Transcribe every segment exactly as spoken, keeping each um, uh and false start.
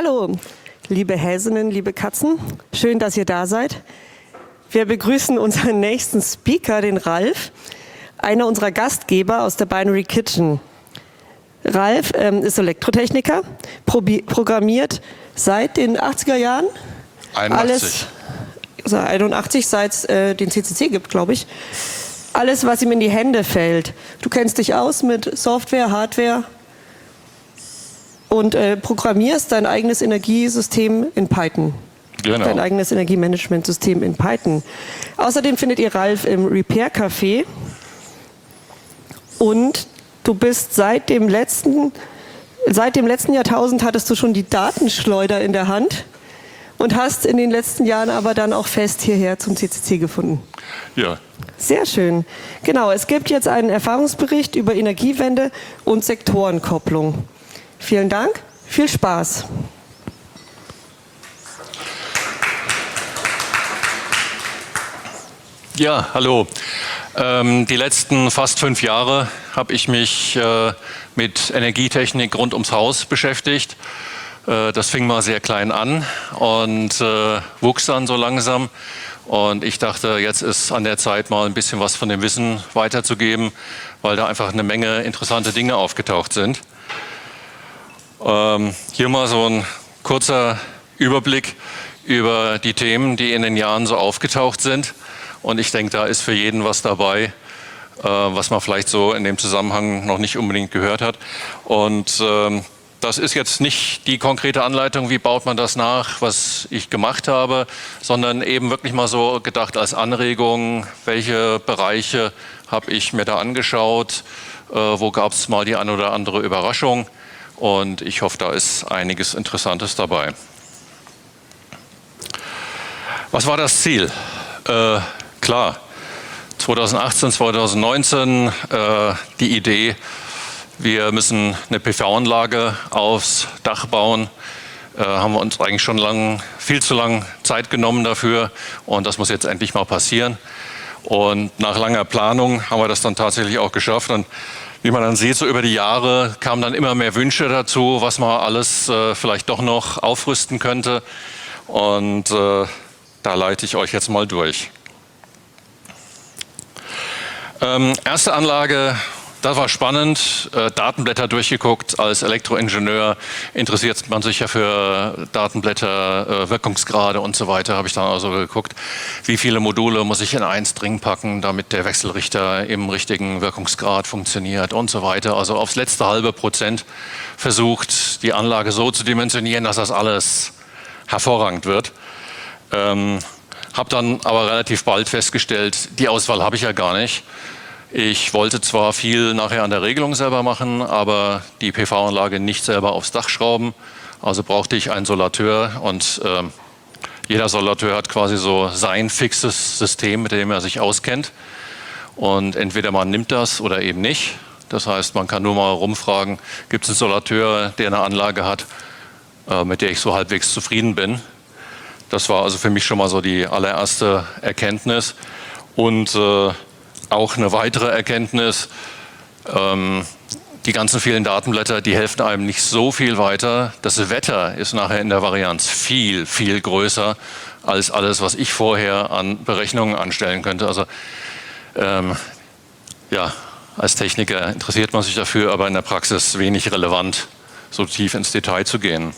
Hallo, liebe Häsinnen, liebe Katzen. Schön, dass ihr da seid. Wir begrüßen unseren nächsten Speaker, den Ralf, einer unserer Gastgeber aus der Binary Kitchen. Ralf ähm, ist Elektrotechniker, programmiert seit den achtziger Jahren. einundachtzig. Alles, also einundachtzig, seit es äh, den C C C gibt, glaube ich. Alles, was ihm in die Hände fällt. Du kennst dich aus mit Software, Hardware und äh, programmierst dein eigenes Energiesystem in Python. Genau. Dein eigenes Energiemanagementsystem in Python. Außerdem findet ihr Ralf im Repair Café. Und du bist seit dem letzten, seit dem letzten Jahrtausend hattest du schon die Datenschleuder in der Hand und hast in den letzten Jahren aber dann auch fest hierher zum C C C gefunden. Ja. Sehr schön. Genau, es gibt jetzt einen Erfahrungsbericht über Energiewende und Sektorenkopplung. Vielen Dank, viel Spaß. Ja, hallo. Ähm, die letzten fast fünf Jahre habe ich mich äh, mit Energietechnik rund ums Haus beschäftigt. Äh, das fing mal sehr klein an und äh, wuchs dann so langsam. Und ich dachte, jetzt ist an der Zeit, mal ein bisschen was von dem Wissen weiterzugeben, weil da einfach eine Menge interessante Dinge aufgetaucht sind. Ähm, hier mal so ein kurzer Überblick über die Themen, die in den Jahren so aufgetaucht sind. Und ich denke, da ist für jeden was dabei, äh, was man vielleicht so in dem Zusammenhang noch nicht unbedingt gehört hat. Und ähm, das ist jetzt nicht die konkrete Anleitung, wie baut man das nach, was ich gemacht habe, sondern eben wirklich mal so gedacht als Anregung, welche Bereiche habe ich mir da angeschaut, äh, wo gab es mal die ein oder andere Überraschung. Und ich hoffe, da ist einiges Interessantes dabei. Was war das Ziel? Äh, klar, zweitausendachtzehn, zweitausendneunzehn äh, die Idee, wir müssen eine P V-Anlage aufs Dach bauen. Äh, haben wir uns eigentlich schon lang, viel zu lange Zeit genommen dafür und das muss jetzt endlich mal passieren. Und nach langer Planung haben wir das dann tatsächlich auch geschafft. Und wie man dann sieht, so über die Jahre kamen dann immer mehr Wünsche dazu, was man alles äh, vielleicht doch noch aufrüsten könnte. Und äh, da leite ich euch jetzt mal durch. Ähm, erste Anlage, das war spannend, äh, Datenblätter durchgeguckt. Als Elektroingenieur interessiert man sich ja für Datenblätter, äh, Wirkungsgrade und so weiter. Habe ich dann also geguckt, wie viele Module muss ich in ein String packen, damit der Wechselrichter im richtigen Wirkungsgrad funktioniert und so weiter. Also aufs letzte halbe Prozent versucht, die Anlage so zu dimensionieren, dass das alles hervorragend wird. Ähm, habe dann aber relativ bald festgestellt, die Auswahl habe ich ja gar nicht. Ich wollte zwar viel nachher an der Regelung selber machen, aber die P V-Anlage nicht selber aufs Dach schrauben. Also brauchte ich einen Solateur und äh, jeder Solateur hat quasi so sein fixes System, mit dem er sich auskennt. Und entweder man nimmt das oder eben nicht. Das heißt, man kann nur mal rumfragen, gibt es einen Solateur, der eine Anlage hat, äh, mit der ich so halbwegs zufrieden bin. Das war also für mich schon mal so die allererste Erkenntnis. Und äh, auch eine weitere Erkenntnis, ähm, die ganzen vielen Datenblätter, die helfen einem nicht so viel weiter. Das Wetter ist nachher in der Varianz viel, viel größer als alles, was ich vorher an Berechnungen anstellen könnte. Also ähm, ja, als Techniker interessiert man sich dafür, aber in der Praxis wenig relevant, so tief ins Detail zu gehen.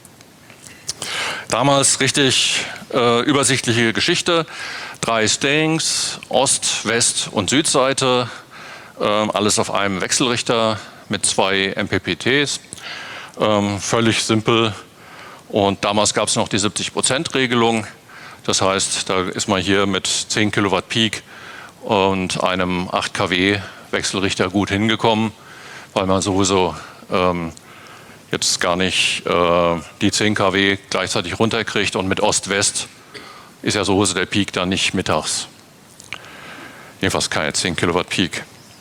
Damals richtig äh, übersichtliche Geschichte, drei Stayings, Ost-, West- und Südseite, äh, alles auf einem Wechselrichter mit zwei M P P Ts, ähm, völlig simpel. Und damals gab es noch die siebzig Prozent Regelung, das heißt, da ist man hier mit zehn Kilowatt Peak und einem acht Kilowatt Wechselrichter gut hingekommen, weil man sowieso ähm, jetzt gar nicht äh, die zehn Kilowatt gleichzeitig runterkriegt und mit Ost-West ist ja sowieso der Peak dann nicht mittags. Jedenfalls keine zehn Kilowatt Peak.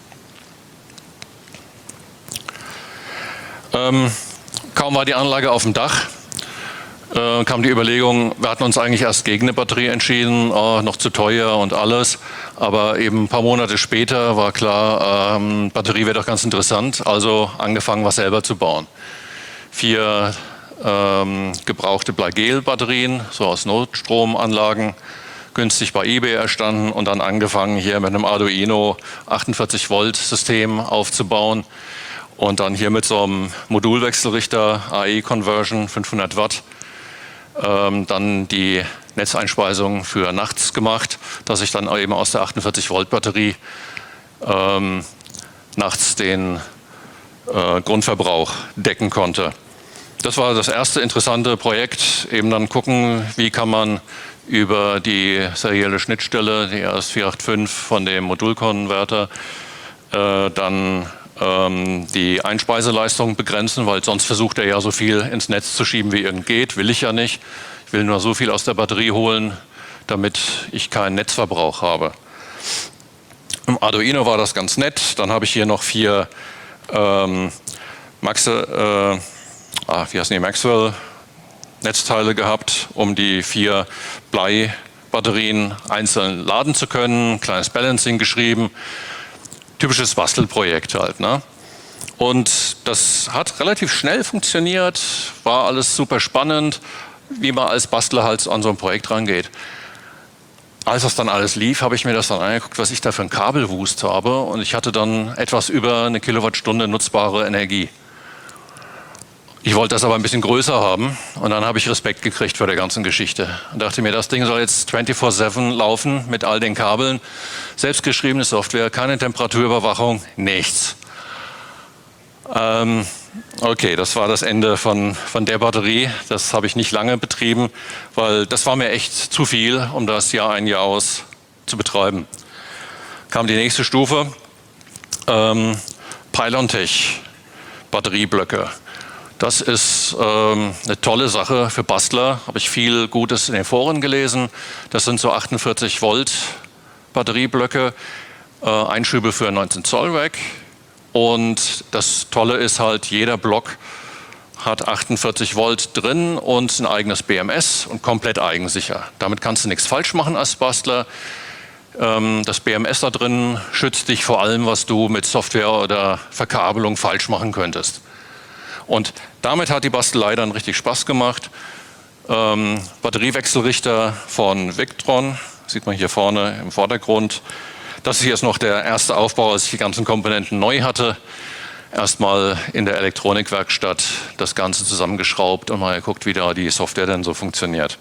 Ähm, kaum war die Anlage auf dem Dach, äh, kam die Überlegung, wir hatten uns eigentlich erst gegen eine Batterie entschieden, oh, noch zu teuer und alles. Aber eben ein paar Monate später war klar, ähm, Batterie wäre doch ganz interessant, also angefangen, was selber zu bauen. Vier ähm, gebrauchte Bleigel-Batterien, so aus Notstromanlagen, günstig bei eBay erstanden und dann angefangen hier mit einem Arduino achtundvierzig Volt System aufzubauen und dann hier mit so einem Modulwechselrichter A E-Conversion fünfhundert Watt ähm, dann die Netzeinspeisung für nachts gemacht, dass ich dann eben aus der achtundvierzig Volt Batterie ähm, nachts den äh, Grundverbrauch decken konnte. Das war das erste interessante Projekt, eben dann gucken, wie kann man über die serielle Schnittstelle, die R S vier acht fünf von dem Modulkonverter, äh, dann ähm, die Einspeiseleistung begrenzen, weil sonst versucht er ja so viel ins Netz zu schieben, wie irgend geht. Will ich ja nicht. Ich will nur so viel aus der Batterie holen, damit ich keinen Netzverbrauch habe. Im Arduino war das ganz nett. Dann habe ich hier noch vier ähm, Max, äh, ah, wie heißen die, Maxwell Netzteile gehabt, um die vier Blei-Batterien einzeln laden zu können. Kleines Balancing geschrieben. Typisches Bastelprojekt halt, ne? Und das hat relativ schnell funktioniert, war alles super spannend, wie man als Bastler halt an so ein Projekt rangeht. Als das dann alles lief, habe ich mir das dann angeguckt, was ich da für einen Kabelwust habe, und ich hatte dann etwas über eine Kilowattstunde nutzbare Energie. Ich wollte das aber ein bisschen größer haben und dann habe ich Respekt gekriegt vor der ganzen Geschichte und dachte mir, das Ding soll jetzt vierundzwanzig sieben laufen mit all den Kabeln, selbstgeschriebene Software, keine Temperaturüberwachung, nichts. Ähm, okay, das war das Ende von, von der Batterie. Das habe ich nicht lange betrieben, weil das war mir echt zu viel, um das Jahr ein, Jahr aus zu betreiben. Kam die nächste Stufe, ähm, Pylontech Batterieblöcke. Das ist ähm, eine tolle Sache für Bastler, habe ich viel Gutes in den Foren gelesen. Das sind so achtundvierzig Volt Batterieblöcke, äh, Einschübe für neunzehn Zoll Rack. Und das Tolle ist halt, jeder Block hat achtundvierzig Volt drin und ein eigenes B M S und komplett eigensicher. Damit kannst du nichts falsch machen als Bastler. Ähm, das B M S da drin schützt dich vor allem, was du mit Software oder Verkabelung falsch machen könntest. Und damit hat die Bastelei dann richtig Spaß gemacht. Ähm, Batteriewechselrichter von Victron, sieht man hier vorne im Vordergrund. Das hier ist noch der erste Aufbau, als ich die ganzen Komponenten neu hatte. Erstmal in der Elektronikwerkstatt das Ganze zusammengeschraubt und mal geguckt, wie da die Software denn so funktioniert.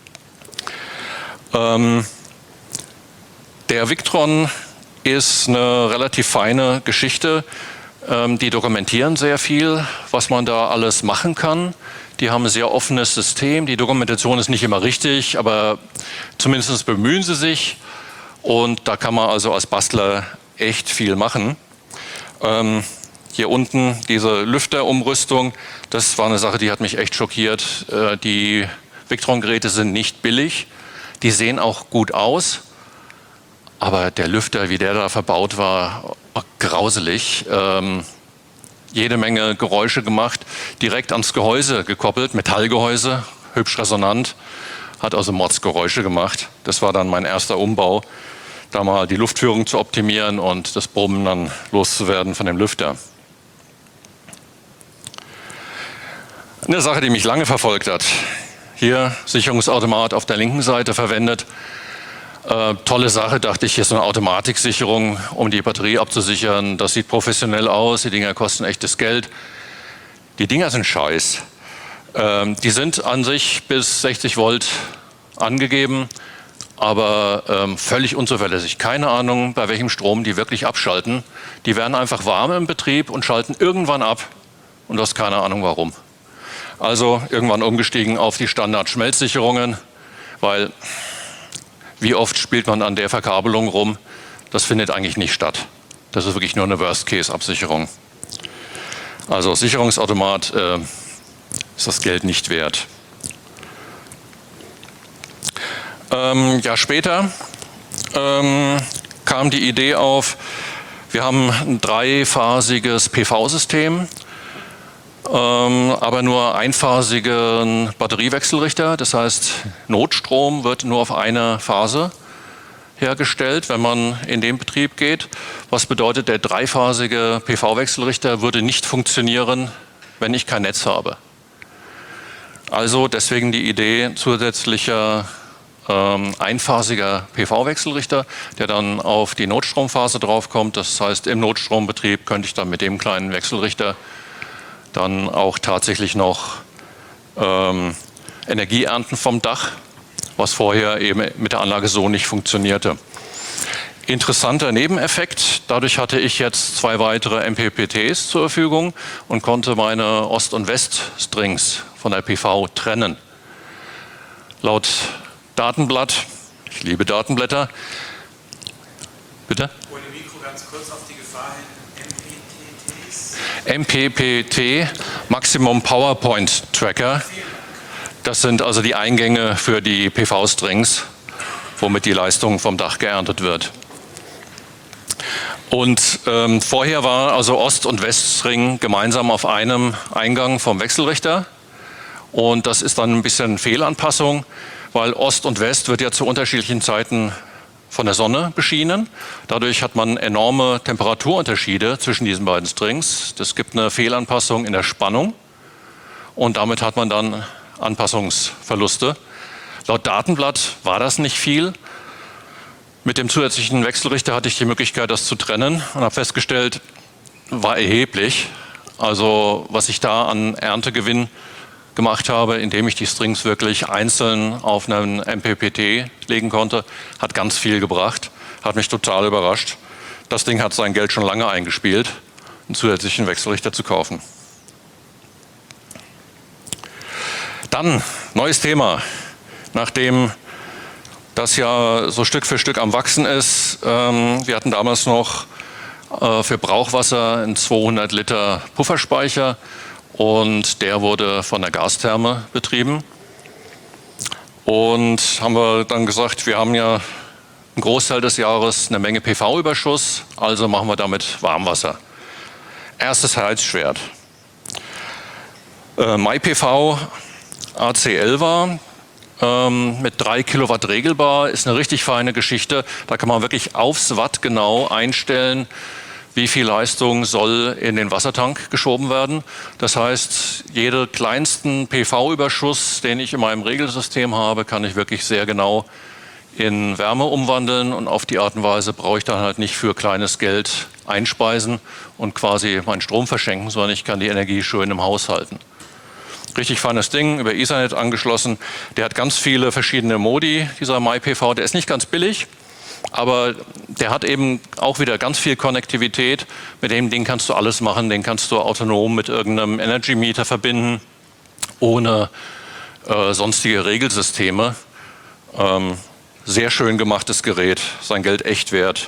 Ähm, der Victron ist eine relativ feine Geschichte. Die dokumentieren sehr viel, was man da alles machen kann. Die haben ein sehr offenes System. Die Dokumentation ist nicht immer richtig, aber zumindest bemühen sie sich. Und da kann man also als Bastler echt viel machen. Ähm, hier unten diese Lüfterumrüstung, das war eine Sache, die hat mich echt schockiert. Äh, die Victron-Geräte sind nicht billig. Die sehen auch gut aus. Aber der Lüfter, wie der da verbaut war, grauselig. Ähm, jede Menge Geräusche gemacht, direkt ans Gehäuse gekoppelt, Metallgehäuse, hübsch resonant, hat also Mordsgeräusche gemacht. Das war dann mein erster Umbau, da mal die Luftführung zu optimieren und das Brummen dann loszuwerden von dem Lüfter. Eine Sache, die mich lange verfolgt hat. Hier Sicherungsautomat auf der linken Seite verwendet. Äh, tolle Sache, dachte ich, hier ist eine Automatiksicherung, um die Batterie abzusichern. Das sieht professionell aus, die Dinger kosten echtes Geld. Die Dinger sind scheiß. Ähm, die sind an sich bis sechzig Volt angegeben, aber ähm, völlig unzuverlässig. Keine Ahnung, bei welchem Strom die wirklich abschalten. Die werden einfach warm im Betrieb und schalten irgendwann ab und du hast keine Ahnung warum. Also irgendwann umgestiegen auf die Standard-Schmelzsicherungen, weil wie oft spielt man an der Verkabelung rum? Das findet eigentlich nicht statt. Das ist wirklich nur eine Worst-Case-Absicherung. Also Sicherungsautomat äh, ist das Geld nicht wert. Ähm, ein Jahr später ähm, kam die Idee auf, wir haben ein dreiphasiges P V-System, ähm, aber nur einphasigen Batteriewechselrichter. Das heißt, Notstrom wird nur auf eine Phase hergestellt, wenn man in den Betrieb geht. Was bedeutet, der dreiphasige P V-Wechselrichter würde nicht funktionieren, wenn ich kein Netz habe. Also deswegen die Idee zusätzlicher ähm, einphasiger P V-Wechselrichter, der dann auf die Notstromphase draufkommt. Das heißt, im Notstrombetrieb könnte ich dann mit dem kleinen Wechselrichter dann auch tatsächlich noch ähm, Energie ernten vom Dach, was vorher eben mit der Anlage so nicht funktionierte. Interessanter Nebeneffekt, dadurch hatte ich jetzt zwei weitere M P P Ts zur Verfügung und konnte meine Ost- und West-Strings von der P V trennen. Laut Datenblatt, ich liebe Datenblätter, bitte? Ohne Mikro ganz kurz auf die Gefahr hin, M M P P Ts? P P T, Maximum PowerPoint Tracker. Das sind also die Eingänge für die P V-Strings, womit die Leistung vom Dach geerntet wird. Und ähm, vorher war also Ost- und Weststring gemeinsam auf einem Eingang vom Wechselrichter. Und das ist dann ein bisschen Fehlanpassung, weil Ost und West wird ja zu unterschiedlichen Zeiten von der Sonne beschienen. Dadurch hat man enorme Temperaturunterschiede zwischen diesen beiden Strings. Das gibt eine Fehlanpassung in der Spannung und damit hat man dann Anpassungsverluste. Laut Datenblatt war das nicht viel. Mit dem zusätzlichen Wechselrichter hatte ich die Möglichkeit, das zu trennen und habe festgestellt, war erheblich. Also was ich da an Erntegewinn gemacht habe, indem ich die Strings wirklich einzeln auf einen M P P T legen konnte, hat ganz viel gebracht, hat mich total überrascht. Das Ding hat sein Geld schon lange eingespielt, einen zusätzlichen Wechselrichter zu kaufen. Dann, neues Thema. Nachdem das ja so Stück für Stück am Wachsen ist, ähm, wir hatten damals noch äh, für Brauchwasser einen zweihundert Liter Pufferspeicher und der wurde von der Gastherme betrieben. Und haben wir dann gesagt, wir haben ja einen Großteil des Jahres eine Menge P V-Überschuss, also machen wir damit Warmwasser. Erstes Heizschwert. Äh, MyPV A C Elva ähm, mit drei Kilowatt regelbar ist eine richtig feine Geschichte. Da kann man wirklich aufs Watt genau einstellen, wie viel Leistung soll in den Wassertank geschoben werden. Das heißt, jeden kleinsten P V-Überschuss, den ich in meinem Regelsystem habe, kann ich wirklich sehr genau in Wärme umwandeln und auf die Art und Weise brauche ich dann halt nicht für kleines Geld einspeisen und quasi meinen Strom verschenken, sondern ich kann die Energie schön im Haus halten. Richtig feines Ding, über Ethernet angeschlossen. Der hat ganz viele verschiedene Modi, dieser MyPV. Der ist nicht ganz billig, aber der hat eben auch wieder ganz viel Konnektivität. Mit dem Ding kannst du alles machen. Den kannst du autonom mit irgendeinem Energy Meter verbinden, ohne äh, sonstige Regelsysteme. Ähm, sehr schön gemachtes Gerät, sein Geld echt wert.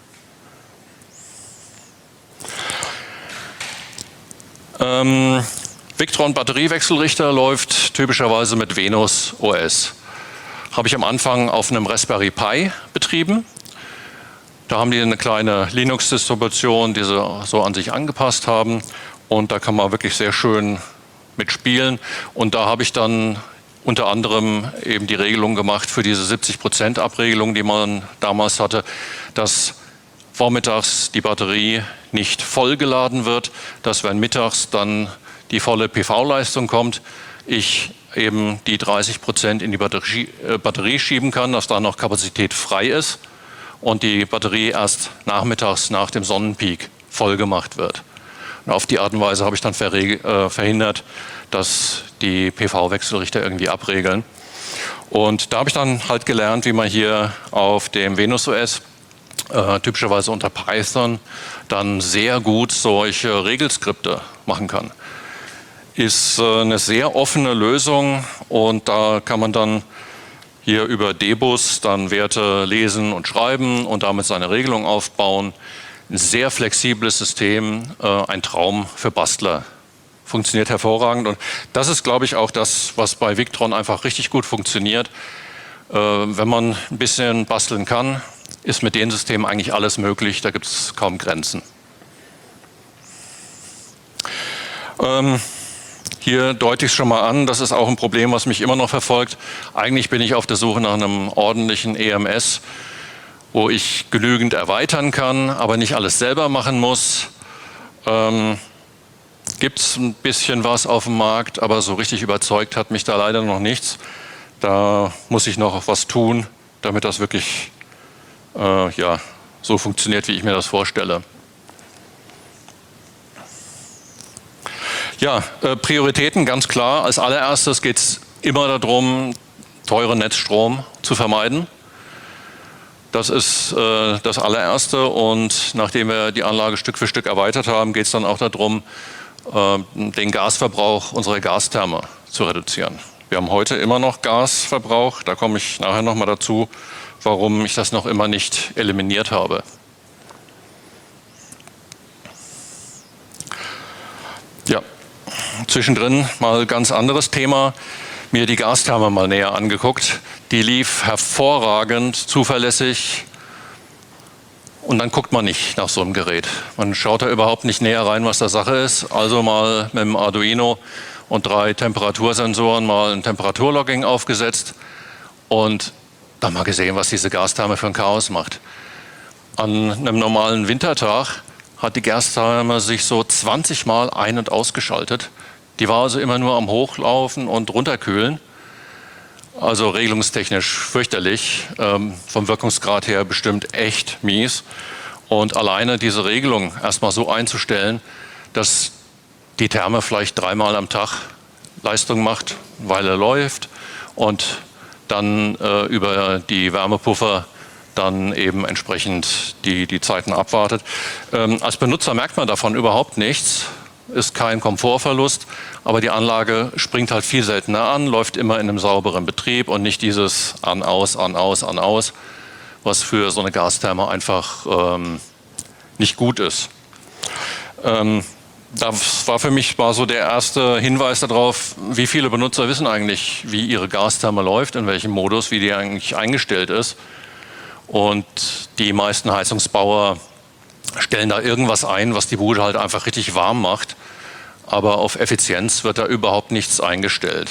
Ähm, Victron Batteriewechselrichter läuft typischerweise mit Venus O S. Habe ich am Anfang auf einem Raspberry Pi betrieben. Da haben die eine kleine Linux-Distribution, die sie so an sich angepasst haben. Und da kann man wirklich sehr schön mitspielen. Und da habe ich dann unter anderem eben die Regelung gemacht für diese siebzig Prozent Abregelung, die man damals hatte, dass vormittags die Batterie nicht vollgeladen wird, dass wenn mittags dann die volle P V-Leistung kommt, ich eben die dreißig Prozent in die Batterie, äh, Batterie schieben kann, dass da noch Kapazität frei ist und die Batterie erst nachmittags nach dem Sonnenpeak voll gemacht wird. Und auf die Art und Weise habe ich dann äh, verhindert, dass die P V-Wechselrichter irgendwie abregeln. Und da habe ich dann halt gelernt, wie man hier auf dem Venus O S äh, typischerweise unter Python dann sehr gut solche Regelskripte machen kann. Ist eine sehr offene Lösung und da kann man dann hier über Debus dann Werte lesen und schreiben und damit seine Regelung aufbauen. Ein sehr flexibles System, ein Traum für Bastler. Funktioniert hervorragend und das ist, glaube ich, auch das, was bei Victron einfach richtig gut funktioniert. Wenn man ein bisschen basteln kann, ist mit den Systemen eigentlich alles möglich, da gibt es kaum Grenzen. Ähm, Hier deute ich es schon mal an, das ist auch ein Problem, was mich immer noch verfolgt. Eigentlich bin ich auf der Suche nach einem ordentlichen E M S, wo ich genügend erweitern kann, aber nicht alles selber machen muss. Ähm, gibt es ein bisschen was auf dem Markt, aber so richtig überzeugt hat mich da leider noch nichts. Da muss ich noch was tun, damit das wirklich äh, ja, so funktioniert, wie ich mir das vorstelle. Ja, äh, Prioritäten ganz klar. Als allererstes geht es immer darum, teuren Netzstrom zu vermeiden. Das ist äh, das allererste, und nachdem wir die Anlage Stück für Stück erweitert haben, geht es dann auch darum, äh, den Gasverbrauch unserer Gastherme zu reduzieren. Wir haben heute immer noch Gasverbrauch, da komme ich nachher nochmal dazu, warum ich das noch immer nicht eliminiert habe. Ja, zwischendrin mal ganz anderes Thema. Mir die Gastherme mal näher angeguckt. Die lief hervorragend, zuverlässig, und dann guckt man nicht nach so einem Gerät. Man schaut da überhaupt nicht näher rein, was da Sache ist. Also mal mit dem Arduino und drei Temperatursensoren mal ein Temperaturlogging aufgesetzt und dann mal gesehen, was diese Gastherme für ein Chaos macht. An einem normalen Wintertag hat die Gastherme sich so zwanzig Mal ein- und ausgeschaltet. Die war also immer nur am Hochlaufen und runterkühlen. Also regelungstechnisch fürchterlich, ähm, vom Wirkungsgrad her bestimmt echt mies. Und alleine diese Regelung erstmal so einzustellen, dass die Therme vielleicht dreimal am Tag Leistung macht, weil er läuft, und dann äh, über die Wärmepuffer dann eben entsprechend die, die Zeiten abwartet. Ähm, als Benutzer merkt man davon überhaupt nichts. Ist kein Komfortverlust, aber die Anlage springt halt viel seltener an, läuft immer in einem sauberen Betrieb und nicht dieses an, aus, an, aus, an, aus, was für so eine Gastherme einfach ähm, nicht gut ist. Ähm, das war für mich war so der erste Hinweis darauf, wie viele Benutzer wissen eigentlich, wie ihre Gastherme läuft, in welchem Modus, wie die eigentlich eingestellt ist. Und die meisten Heizungsbauer stellen da irgendwas ein, was die Bude halt einfach richtig warm macht. Aber auf Effizienz wird da überhaupt nichts eingestellt.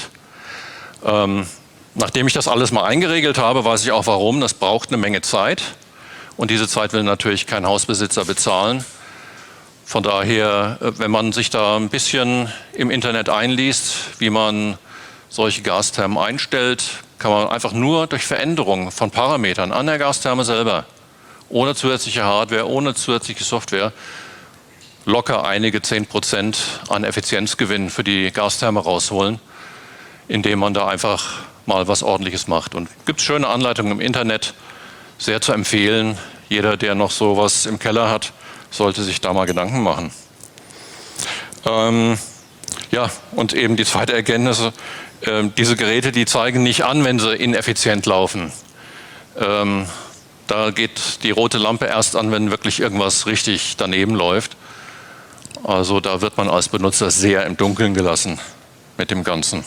Ähm, nachdem ich das alles mal eingeregelt habe, weiß ich auch warum. Das braucht eine Menge Zeit. Und diese Zeit will natürlich kein Hausbesitzer bezahlen. Von daher, wenn man sich da ein bisschen im Internet einliest, wie man solche Gasthermen einstellt, kann man einfach nur durch Veränderung von Parametern an der Gastherme selber, ohne zusätzliche Hardware, ohne zusätzliche Software, locker einige zehn Prozent an Effizienzgewinn für die Gastherme rausholen, indem man da einfach mal was Ordentliches macht. Und es gibt schöne Anleitungen im Internet, sehr zu empfehlen. Jeder, der noch sowas im Keller hat, sollte sich da mal Gedanken machen. Ähm, ja, und eben die zweite Erkenntnis, äh, diese Geräte, die zeigen nicht an, wenn sie ineffizient laufen. Ähm, Da geht die rote Lampe erst an, wenn wirklich irgendwas richtig daneben läuft. Also da wird man als Benutzer sehr im Dunkeln gelassen mit dem Ganzen.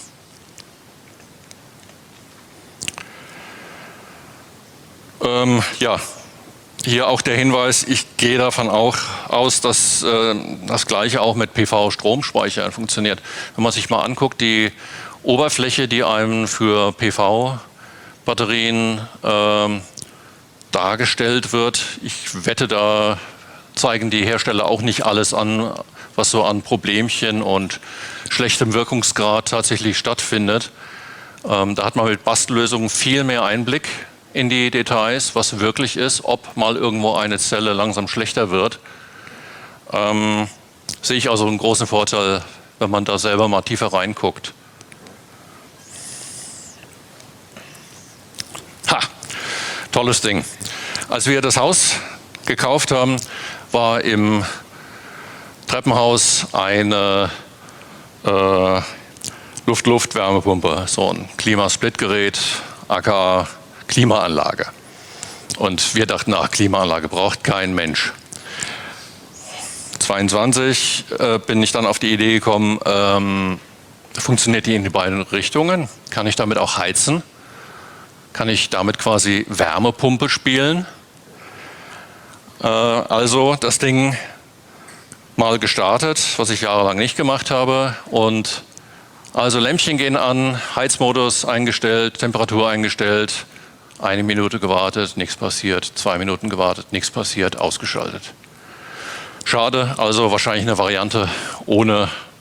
Ähm, ja, hier auch der Hinweis, ich gehe davon auch aus, dass äh, das Gleiche auch mit P V-Stromspeichern funktioniert. Wenn man sich mal anguckt, die Oberfläche, die einem für P V-Batterien äh, dargestellt wird. Ich wette, da zeigen die Hersteller auch nicht alles an, was so an Problemchen und schlechtem Wirkungsgrad tatsächlich stattfindet. Ähm, da hat man mit Bastellösungen viel mehr Einblick in die Details, was wirklich ist, ob mal irgendwo eine Zelle langsam schlechter wird. Ähm, sehe ich also einen großen Vorteil, wenn man da selber mal tiefer reinguckt. Ha! Tolles Ding. Als wir das Haus gekauft haben, war im Treppenhaus eine äh, Luft-Luft-Wärmepumpe, so ein Klimasplitgerät, aka Klimaanlage. Und wir dachten, ach, Klimaanlage braucht kein Mensch. zweiundzwanzig äh, bin ich dann auf die Idee gekommen, ähm, funktioniert die in die beiden Richtungen? Kann ich damit auch heizen? Kann ich damit quasi Wärmepumpe spielen? Äh, also das Ding mal gestartet, was ich jahrelang nicht gemacht habe. Und also Lämpchen gehen an, Heizmodus eingestellt, Temperatur eingestellt, eine Minute gewartet, nichts passiert, zwei Minuten gewartet, nichts passiert, ausgeschaltet. Schade, also wahrscheinlich eine Variante ohne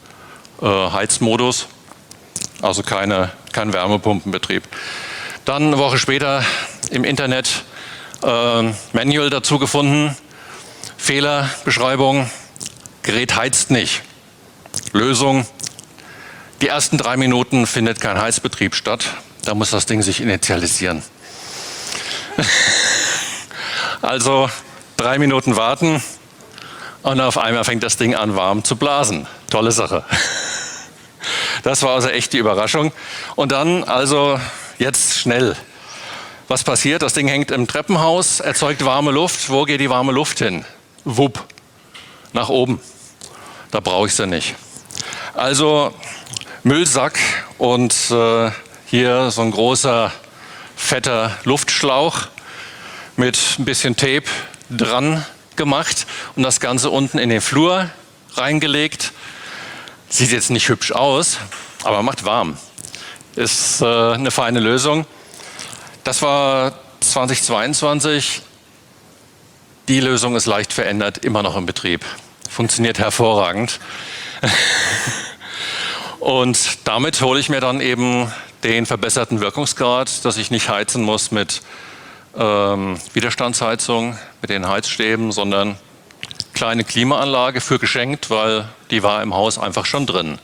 äh, Heizmodus, also keine, kein Wärmepumpenbetrieb. Dann eine Woche später im Internet äh, Manual dazu gefunden, Fehlerbeschreibung, Gerät heizt nicht. Lösung, die ersten drei Minuten findet kein Heizbetrieb statt, da muss das Ding sich initialisieren. Also drei Minuten warten und auf einmal fängt das Ding an warm zu blasen. Tolle Sache. Das war also echt die Überraschung. Und dann also jetzt schnell. Was passiert? Das Ding hängt im Treppenhaus, erzeugt warme Luft. Wo geht die warme Luft hin? Wupp, nach oben. Da brauche ich sie nicht. Also Müllsack und äh, hier so ein großer, fetter Luftschlauch mit ein bisschen Tape dran gemacht und das Ganze unten in den Flur reingelegt. Sieht jetzt nicht hübsch aus, aber macht warm. Ist äh, eine feine Lösung. Das war zweitausendzweiundzwanzig. Die Lösung ist leicht verändert, immer noch im Betrieb. Funktioniert hervorragend. Und damit hole ich mir dann eben den verbesserten Wirkungsgrad, dass ich nicht heizen muss mit ähm, Widerstandsheizung, mit den Heizstäben, sondern kleine Klimaanlage für geschenkt, weil die war im Haus einfach schon drin.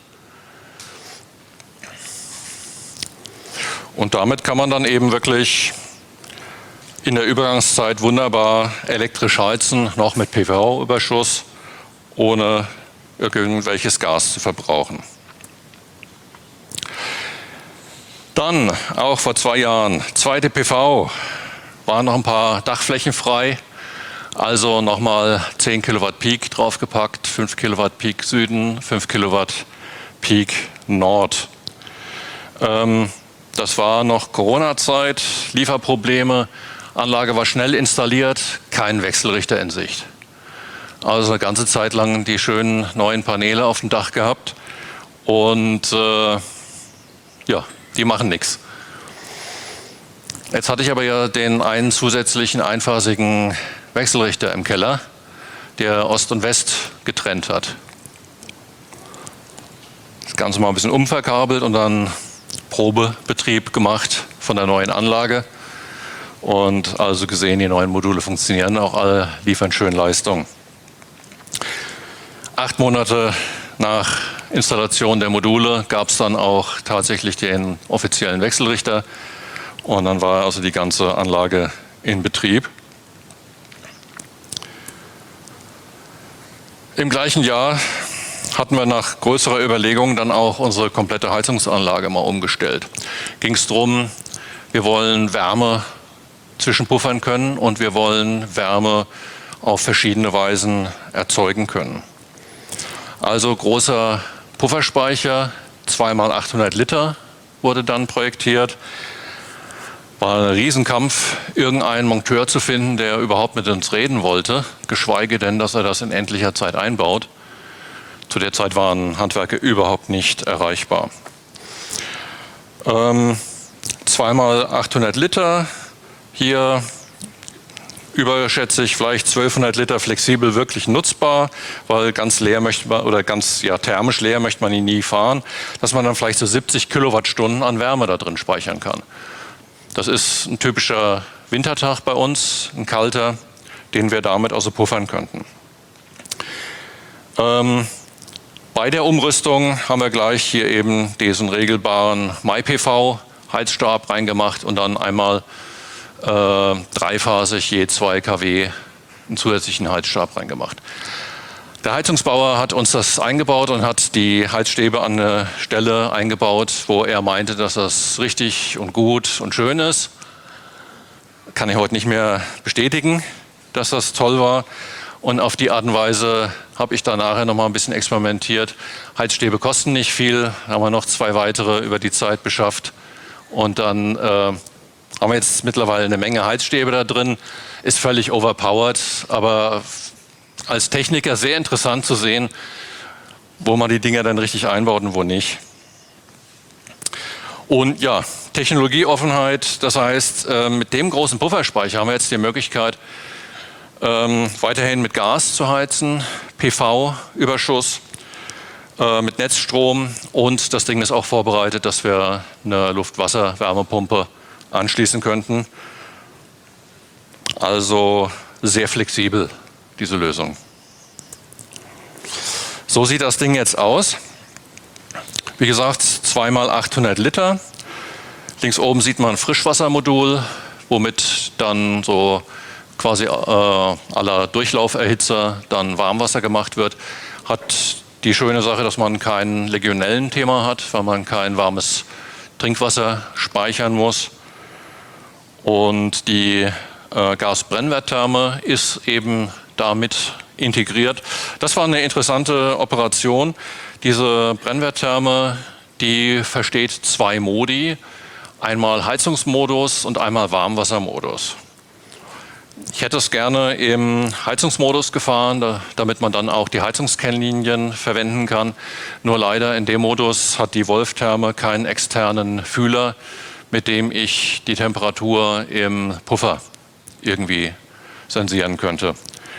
Und damit kann man dann eben wirklich in der Übergangszeit wunderbar elektrisch heizen, noch mit P V-Überschuss, ohne irgendwelches Gas zu verbrauchen. Dann, auch vor zwei Jahren, zweite P V, waren noch ein paar Dachflächen frei, also nochmal zehn Kilowatt Peak draufgepackt, fünf Kilowatt Peak Süden, fünf Kilowatt Peak Nord. Ähm, das war noch Corona-Zeit, Lieferprobleme, Anlage war schnell installiert, kein Wechselrichter in Sicht. Also eine ganze Zeit lang die schönen neuen Paneele auf dem Dach gehabt und äh, ja, die machen nichts. Jetzt hatte ich aber ja den einen zusätzlichen einphasigen Wechselrichter im Keller, der Ost und West getrennt hat. Das Ganze mal ein bisschen umverkabelt und dann Probebetrieb gemacht von der neuen Anlage. Und also gesehen, die neuen Module funktionieren, auch alle liefern schön Leistung. Acht Monate nach Installation der Module gab es dann auch tatsächlich den offiziellen Wechselrichter und dann war also die ganze Anlage in Betrieb. Im gleichen Jahr hatten wir nach größerer Überlegung dann auch unsere komplette Heizungsanlage mal umgestellt. Ging es darum, wir wollen Wärme zwischenpuffern können und wir wollen Wärme auf verschiedene Weisen erzeugen können. Also großer Pufferspeicher, zwei mal achthundert Liter wurde dann projektiert. War ein Riesenkampf, irgendeinen Monteur zu finden, der überhaupt mit uns reden wollte, geschweige denn, dass er das in endlicher Zeit einbaut. Zu der Zeit waren Handwerker überhaupt nicht erreichbar. Ähm, zwei mal achthundert Liter, hier überschätze ich vielleicht zwölfhundert Liter flexibel wirklich nutzbar, weil ganz leer möchte man, oder ganz ja, thermisch leer möchte man ihn nie fahren, dass man dann vielleicht so siebzig Kilowattstunden an Wärme da drin speichern kann. Das ist ein typischer Wintertag bei uns, ein kalter, den wir damit also puffern könnten. Ähm, bei der Umrüstung haben wir gleich hier eben diesen regelbaren MyPV Heizstab reingemacht und dann einmal äh, dreiphasig je zwei Kilowatt einen zusätzlichen Heizstab reingemacht. Der Heizungsbauer hat uns das eingebaut und hat die Heizstäbe an eine Stelle eingebaut, wo er meinte, dass das richtig und gut und schön ist. Kann ich heute nicht mehr bestätigen, dass das toll war. Und auf die Art und Weise habe ich da nachher noch mal ein bisschen experimentiert. Heizstäbe kosten nicht viel, haben wir noch zwei weitere über die Zeit beschafft. Und dann äh, haben wir jetzt mittlerweile eine Menge Heizstäbe da drin. Ist völlig overpowered, aber als Techniker sehr interessant zu sehen, wo man die Dinger dann richtig einbaut und wo nicht. Und ja, Technologieoffenheit, das heißt, äh, mit dem großen Pufferspeicher haben wir jetzt die Möglichkeit, ähm, weiterhin mit Gas zu heizen, P V-Überschuss. äh, mit Netzstrom, und das Ding ist auch vorbereitet, dass wir eine Luft-Wasser-Wärmepumpe anschließen könnten. Also sehr flexibel, diese Lösung. So sieht das Ding jetzt aus. Wie gesagt, zwei mal achthundert Liter. Links oben sieht man ein Frischwassermodul, womit dann so quasi äh, à la Durchlauferhitzer dann Warmwasser gemacht wird. Hat die schöne Sache, dass man kein Legionellenthema hat, weil man kein warmes Trinkwasser speichern muss. Und die äh, Gasbrennwerttherme ist eben damit integriert. Das war eine interessante Operation. Diese Brennwerttherme, die versteht zwei Modi. Einmal Heizungsmodus und einmal Warmwassermodus. Ich hätte es gerne im Heizungsmodus gefahren, da, damit man dann auch die Heizungskennlinien verwenden kann. Nur leider in dem Modus hat die Wolf-Therme keinen externen Fühler, mit dem ich die Temperatur im Puffer irgendwie sensieren könnte.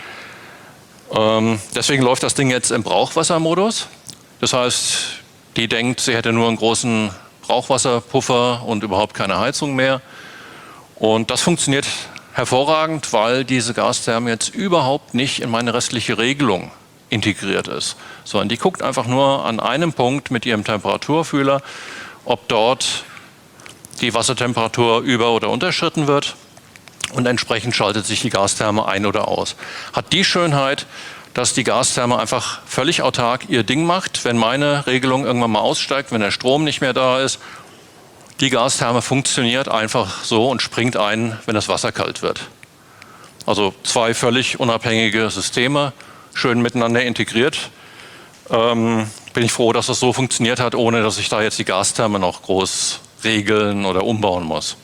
Ähm, deswegen läuft das Ding jetzt im Brauchwassermodus. Das heißt, die denkt, sie hätte nur einen großen Brauchwasserpuffer und überhaupt keine Heizung mehr. Und das funktioniert hervorragend, weil diese Gastherme jetzt überhaupt nicht in meine restliche Regelung integriert ist, sondern die guckt einfach nur an einem Punkt mit ihrem Temperaturfühler, ob dort die Wassertemperatur über- oder unterschritten wird, und entsprechend schaltet sich die Gastherme ein oder aus. Hat die Schönheit, dass die Gastherme einfach völlig autark ihr Ding macht, wenn meine Regelung irgendwann mal aussteigt, wenn der Strom nicht mehr da ist. Die Gastherme funktioniert einfach so und springt ein, wenn das Wasser kalt wird. Also zwei völlig unabhängige Systeme, schön miteinander integriert. Ähm, bin ich froh, dass das so funktioniert hat, ohne dass ich da jetzt die Gastherme noch groß regeln oder umbauen muss.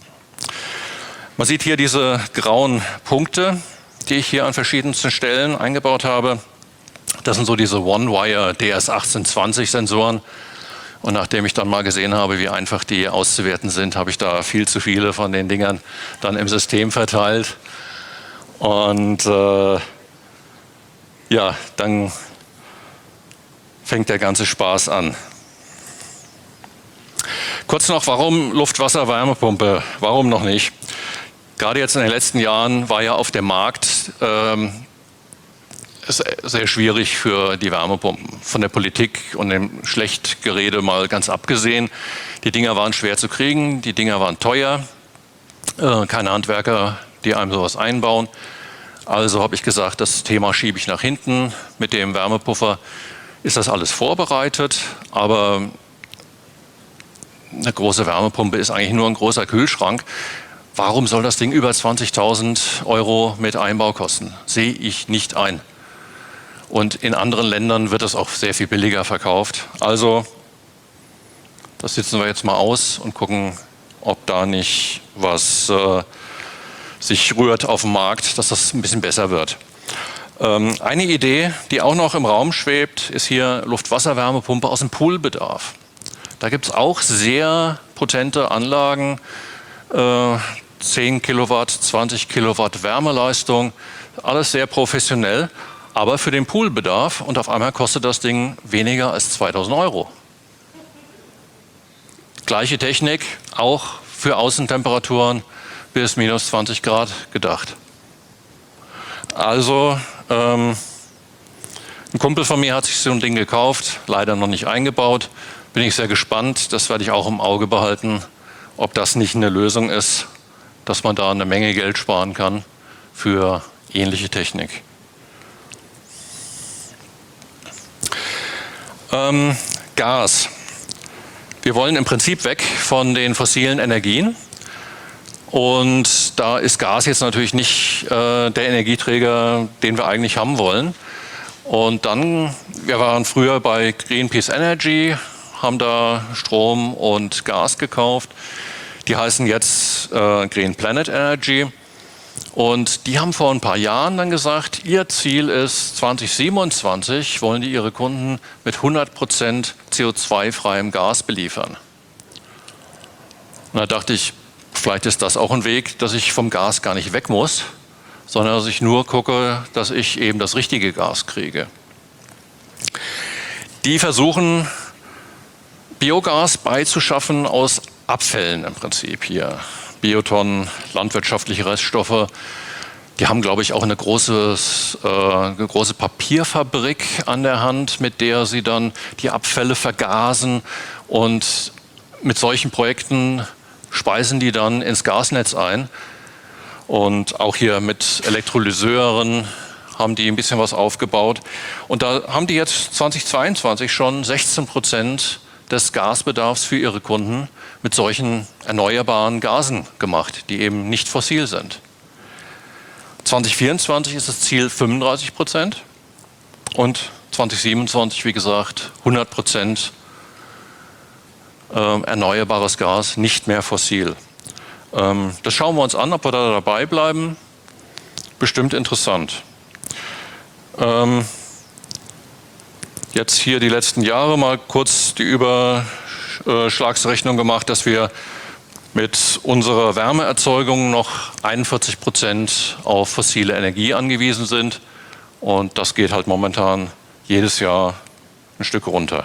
Man sieht hier diese grauen Punkte, die ich hier an verschiedensten Stellen eingebaut habe. Das sind so diese One-Wire D S achtzehn zwanzig Sensoren. Und nachdem ich dann mal gesehen habe, wie einfach die auszuwerten sind, habe ich da viel zu viele von den Dingern dann im System verteilt. Und äh, ja, dann fängt der ganze Spaß an. Kurz noch, warum Luft-Wasser-Wärmepumpe? Warum noch nicht? Gerade jetzt in den letzten Jahren war ja auf dem Markt ähm, sehr schwierig für die Wärmepumpen. Von der Politik und dem Schlechtgerede mal ganz abgesehen. Die Dinger waren schwer zu kriegen, die Dinger waren teuer. Äh, keine Handwerker, die einem sowas einbauen. Also habe ich gesagt, das Thema schiebe ich nach hinten. Mit dem Wärmepuffer ist das alles vorbereitet, aber eine große Wärmepumpe ist eigentlich nur ein großer Kühlschrank. Warum soll das Ding über zwanzigtausend Euro mit Einbau kosten? Sehe ich nicht ein. Und in anderen Ländern wird es auch sehr viel billiger verkauft. Also, das sitzen wir jetzt mal aus und gucken, ob da nicht was äh, sich rührt auf dem Markt, dass das ein bisschen besser wird. Ähm, eine Idee, die auch noch im Raum schwebt, ist hier Luft-Wasser-Wärmepumpe aus dem Poolbedarf. Da gibt es auch sehr potente Anlagen, äh, zehn Kilowatt, zwanzig Kilowatt Wärmeleistung, alles sehr professionell, aber für den Poolbedarf, und auf einmal kostet das Ding weniger als zweitausend Euro. Gleiche Technik, auch für Außentemperaturen bis minus zwanzig Grad gedacht. Also, ähm, ein Kumpel von mir hat sich so ein Ding gekauft, leider noch nicht eingebaut. Bin ich sehr gespannt, das werde ich auch im Auge behalten, ob das nicht eine Lösung ist, dass man da eine Menge Geld sparen kann für ähnliche Technik. Ähm, Gas. Wir wollen im Prinzip weg von den fossilen Energien. Und da ist Gas jetzt natürlich nicht äh, der Energieträger, den wir eigentlich haben wollen. Und dann, wir waren früher bei Greenpeace Energy, haben da Strom und Gas gekauft. Die heißen jetzt äh, Green Planet Energy. Und die haben vor ein paar Jahren dann gesagt, ihr Ziel ist, zwanzig siebenundzwanzig wollen die ihre Kunden mit hundert Prozent C O zwei freiem Gas beliefern. Und da dachte ich, vielleicht ist das auch ein Weg, dass ich vom Gas gar nicht weg muss, sondern dass ich nur gucke, dass ich eben das richtige Gas kriege. die versuchen, Biogas beizuschaffen aus Abfällen im Prinzip hier. Biotonnen, landwirtschaftliche Reststoffe. Die haben, glaube ich, auch eine große, äh, eine große Papierfabrik an der Hand, mit der sie dann die Abfälle vergasen. Und mit solchen Projekten speisen die dann ins Gasnetz ein. Und auch hier mit Elektrolyseuren haben die ein bisschen was aufgebaut. Und da haben die jetzt zweitausendzweiundzwanzig schon sechzehn Prozent des Gasbedarfs für ihre Kunden mit solchen erneuerbaren Gasen gemacht, die eben nicht fossil sind. zweitausendvierundzwanzig ist das Ziel fünfunddreißig Prozent und zweitausendsiebenundzwanzig, wie gesagt, hundert Prozent äh, erneuerbares Gas, nicht mehr fossil. Ähm, das schauen wir uns an, ob wir da dabei bleiben. Bestimmt interessant. Ähm, jetzt hier die letzten Jahre mal kurz die Überschlagsrechnung gemacht, dass wir mit unserer Wärmeerzeugung noch einundvierzig Prozent auf fossile Energie angewiesen sind. Und das geht halt momentan jedes Jahr ein Stück runter.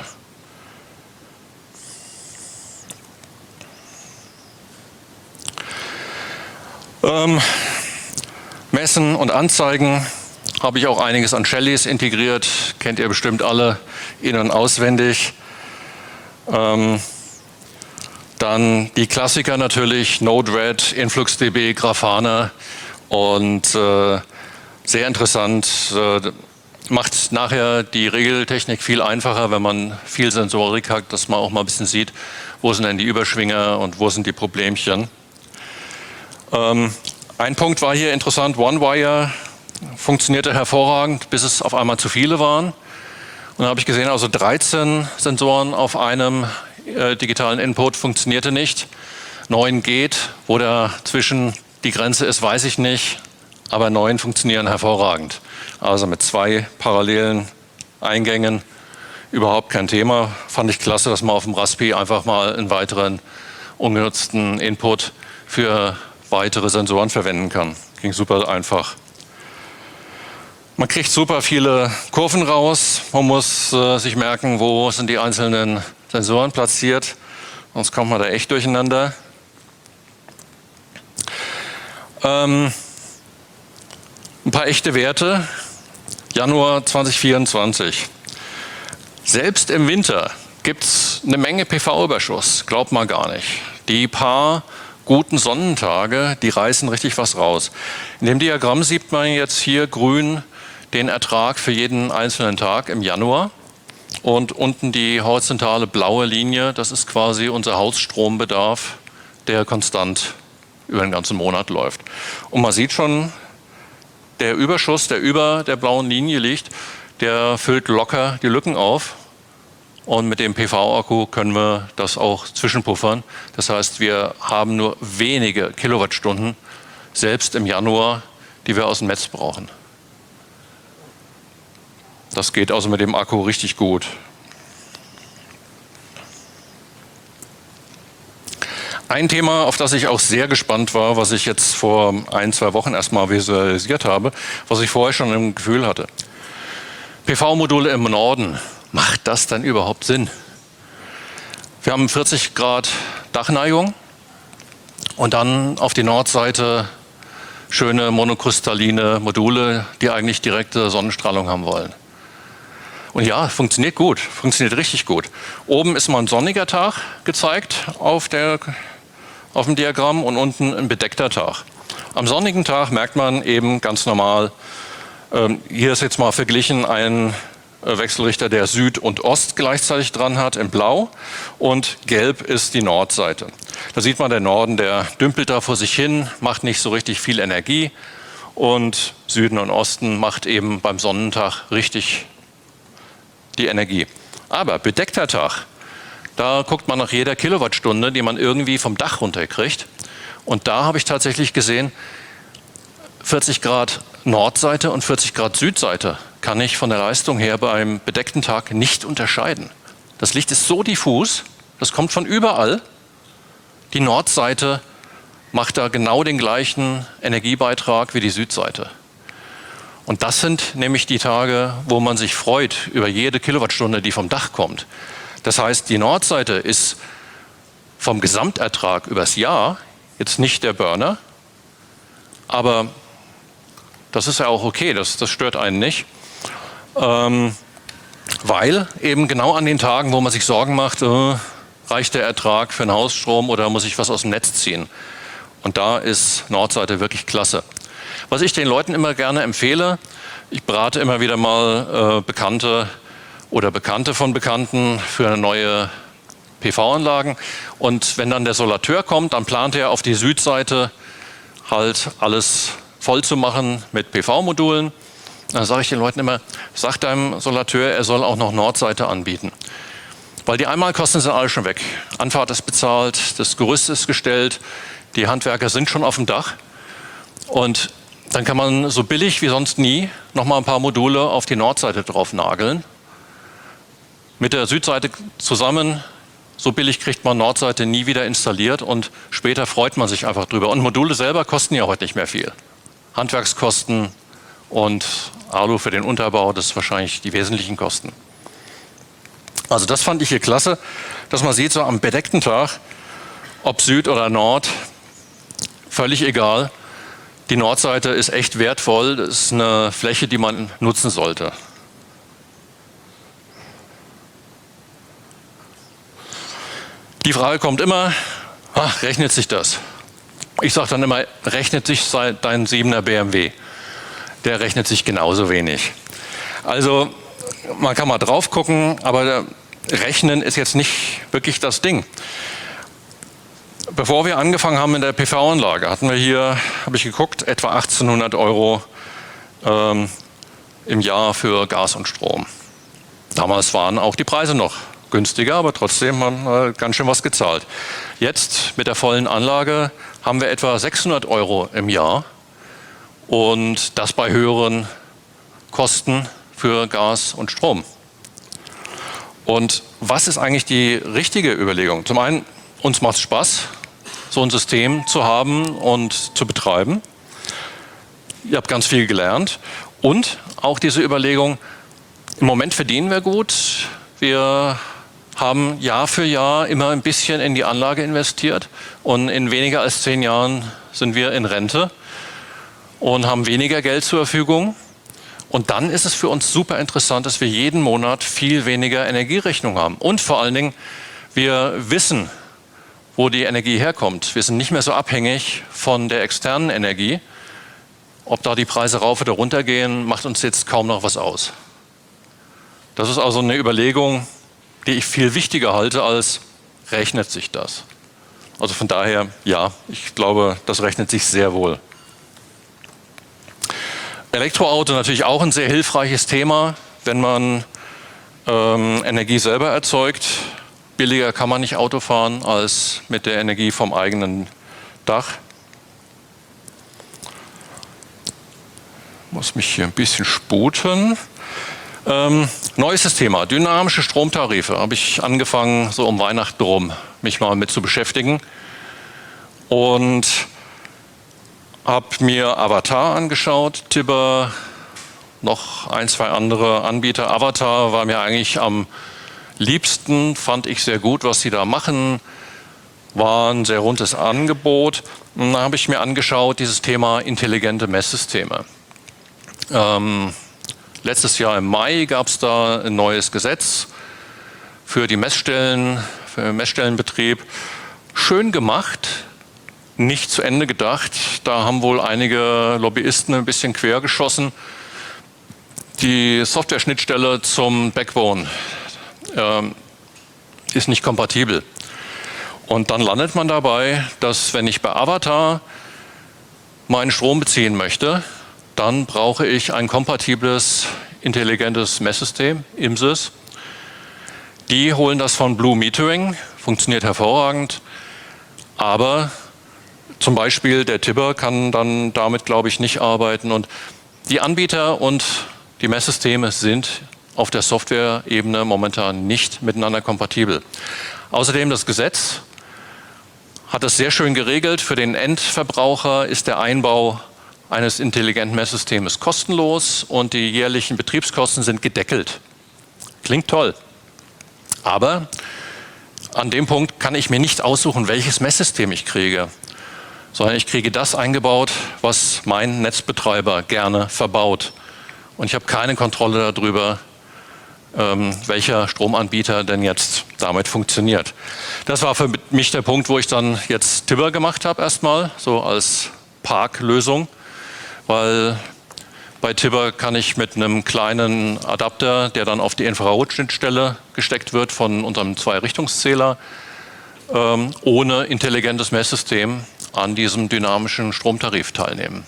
Ähm, Messen und Anzeigen habe ich auch einiges an Shellys integriert. Kennt ihr bestimmt alle in- und auswendig. Ähm, Dann die Klassiker natürlich, Node-RED, InfluxDB, Grafana und äh, sehr interessant, äh, macht nachher die Regeltechnik viel einfacher, wenn man viel Sensorik hat, dass man auch mal ein bisschen sieht, wo sind denn die Überschwinger und wo sind die Problemchen. Ähm, ein Punkt war hier interessant, OneWire funktionierte hervorragend, bis es auf einmal zu viele waren. Und dann habe ich gesehen, also dreizehn Sensoren auf einem Äh, digitalen Input funktionierte nicht. neun geht, wo dazwischen die Grenze ist, weiß ich nicht, aber neun funktionieren hervorragend. Also mit zwei parallelen Eingängen überhaupt kein Thema. Fand ich klasse, dass man auf dem Raspi einfach mal einen weiteren ungenutzten Input für weitere Sensoren verwenden kann. Ging super einfach. Man kriegt super viele Kurven raus. Man muss äh, sich merken, wo sind die einzelnen Sensoren platziert, sonst kommt man da echt durcheinander. Ähm, ein paar echte Werte. Januar zweitausendvierundzwanzig. Selbst im Winter gibt es eine Menge P V-Überschuss, glaubt man gar nicht. Die paar guten Sonnentage, die reißen richtig was raus. In dem Diagramm sieht man jetzt hier grün den Ertrag für jeden einzelnen Tag im Januar. Und unten die horizontale blaue Linie, das ist quasi unser Hausstrombedarf, der konstant über den ganzen Monat läuft. Und man sieht schon, der Überschuss, der über der blauen Linie liegt, der füllt locker die Lücken auf. Und mit dem P V-Akku können wir das auch zwischenpuffern. Das heißt, wir haben nur wenige Kilowattstunden, selbst im Januar, die wir aus dem Netz brauchen. Das geht also mit dem Akku richtig gut. Ein Thema, auf das ich auch sehr gespannt war, was ich jetzt vor ein, zwei Wochen erstmal visualisiert habe, was ich vorher schon im Gefühl hatte. P V-Module im Norden, macht das denn überhaupt Sinn? Wir haben vierzig Grad Dachneigung und dann auf die Nordseite schöne monokristalline Module, die eigentlich direkte Sonnenstrahlung haben wollen. Und ja, funktioniert gut, funktioniert richtig gut. Oben ist mal ein sonniger Tag gezeigt auf, der, auf dem Diagramm und unten ein bedeckter Tag. Am sonnigen Tag merkt man eben ganz normal, ähm, hier ist jetzt mal verglichen ein äh, Wechselrichter, der Süd und Ost gleichzeitig dran hat in Blau und gelb ist die Nordseite. Da sieht man, der Norden, der dümpelt da vor sich hin, macht nicht so richtig viel Energie und Süden und Osten macht eben beim Sonnentag richtig die Energie. Aber bedeckter Tag, da guckt man nach jeder Kilowattstunde, die man irgendwie vom Dach runterkriegt. Und da habe ich tatsächlich gesehen, vierzig Grad Nordseite und vierzig Grad Südseite kann ich von der Leistung her beim bedeckten Tag nicht unterscheiden. Das Licht ist so diffus, das kommt von überall. Die Nordseite macht da genau den gleichen Energiebeitrag wie die Südseite. Und das sind nämlich die Tage, wo man sich freut über jede Kilowattstunde, die vom Dach kommt. Das heißt, die Nordseite ist vom Gesamtertrag übers Jahr jetzt nicht der Burner, aber das ist ja auch okay, das, das stört einen nicht, ähm, weil eben genau an den Tagen, wo man sich Sorgen macht, äh, reicht der Ertrag für einen Hausstrom oder muss ich was aus dem Netz ziehen? Und da ist Nordseite wirklich klasse. Was ich den Leuten immer gerne empfehle, ich berate immer wieder mal äh, Bekannte oder Bekannte von Bekannten für neue P V-Anlagen. Und wenn dann der Solateur kommt, dann plant er auf die Südseite halt alles voll zu machen mit P V-Modulen. Dann sage ich den Leuten immer, sag deinem Solateur, er soll auch noch Nordseite anbieten. Weil die Einmalkosten sind alle schon weg. Anfahrt ist bezahlt, das Gerüst ist gestellt, die Handwerker sind schon auf dem Dach. Und dann kann man so billig wie sonst nie noch mal ein paar Module auf die Nordseite drauf nageln. Mit der Südseite zusammen, so billig kriegt man Nordseite nie wieder installiert und später freut man sich einfach drüber. Und Module selber kosten ja heute nicht mehr viel. Handwerkskosten und Alu für den Unterbau, das sind wahrscheinlich die wesentlichen Kosten. Also das fand ich hier klasse, dass man sieht, so am bedeckten Tag, ob Süd oder Nord, völlig egal. Die Nordseite ist echt wertvoll, das ist eine Fläche, die man nutzen sollte. Die Frage kommt immer, ach, rechnet sich das? Ich sage dann immer, rechnet sich dein siebener B M W? Der rechnet sich genauso wenig. Also man kann mal drauf gucken, aber Rechnen ist jetzt nicht wirklich das Ding. Bevor wir angefangen haben mit der P V-Anlage, hatten wir hier, habe ich geguckt, etwa achtzehnhundert Euro ähm, im Jahr für Gas und Strom. Damals waren auch die Preise noch günstiger, aber trotzdem haben wir ganz schön was gezahlt. Jetzt mit der vollen Anlage haben wir etwa sechshundert Euro im Jahr und das bei höheren Kosten für Gas und Strom. Und was ist eigentlich die richtige Überlegung? Zum einen, uns macht es Spaß, so ein System zu haben und zu betreiben. Ihr habt ganz viel gelernt. Und auch diese Überlegung, im Moment verdienen wir gut. Wir haben Jahr für Jahr immer ein bisschen in die Anlage investiert. Und in weniger als zehn Jahren sind wir in Rente und haben weniger Geld zur Verfügung. Und dann ist es für uns super interessant, dass wir jeden Monat viel weniger Energierechnung haben. Und vor allen Dingen, wir wissen, wo die Energie herkommt. Wir sind nicht mehr so abhängig von der externen Energie. Ob da die Preise rauf oder runter gehen, macht uns jetzt kaum noch was aus. Das ist also eine Überlegung, die ich viel wichtiger halte, als rechnet sich das. Also von daher, ja, ich glaube, das rechnet sich sehr wohl. Elektroauto natürlich auch ein sehr hilfreiches Thema, wenn man ähm, Energie selber erzeugt. Billiger kann man nicht Auto fahren als mit der Energie vom eigenen Dach. Ich muss mich hier ein bisschen sputen. Ähm, neuestes Thema, dynamische Stromtarife. Habe ich angefangen, so um Weihnachten rum, mich mal mit zu beschäftigen. Und habe mir Avatar angeschaut, Tibber, noch ein, zwei andere Anbieter. Avatar war mir eigentlich am liebsten, fand ich sehr gut, was sie da machen. War ein sehr rundes Angebot. Und dann habe ich mir angeschaut, dieses Thema intelligente Messsysteme. Ähm, letztes Jahr im Mai gab es da ein neues Gesetz für die Messstellen, für den Messstellenbetrieb. Schön gemacht. Nicht zu Ende gedacht. Da haben wohl einige Lobbyisten ein bisschen quer geschossen. Die Software-Schnittstelle zum Backbone ähm, ist nicht kompatibel. Und dann landet man dabei, dass wenn ich bei Avatar meinen Strom beziehen möchte, dann brauche ich ein kompatibles, intelligentes Messsystem, I M S I S. Die holen das von Blue Metering, funktioniert hervorragend, aber zum Beispiel der Tibber kann dann damit, glaube ich, nicht arbeiten. Und die Anbieter und die Messsysteme sind auf der Software-Ebene momentan nicht miteinander kompatibel. Außerdem das Gesetz hat das sehr schön geregelt. Für den Endverbraucher ist der Einbau eines intelligenten Messsystems kostenlos und die jährlichen Betriebskosten sind gedeckelt. Klingt toll. Aber an dem Punkt kann ich mir nicht aussuchen, welches Messsystem ich kriege, sondern ich kriege das eingebaut, was mein Netzbetreiber gerne verbaut. Und ich habe keine Kontrolle darüber, ähm, welcher Stromanbieter denn jetzt damit funktioniert. Das war für mich der Punkt, wo ich dann jetzt Tibber gemacht habe erstmal, so als Parklösung, weil bei Tibber kann ich mit einem kleinen Adapter, der dann auf die Infrarotschnittstelle gesteckt wird von unserem Zwei-Richtungszähler, ähm, ohne intelligentes Messsystem an diesem dynamischen Stromtarif teilnehmen.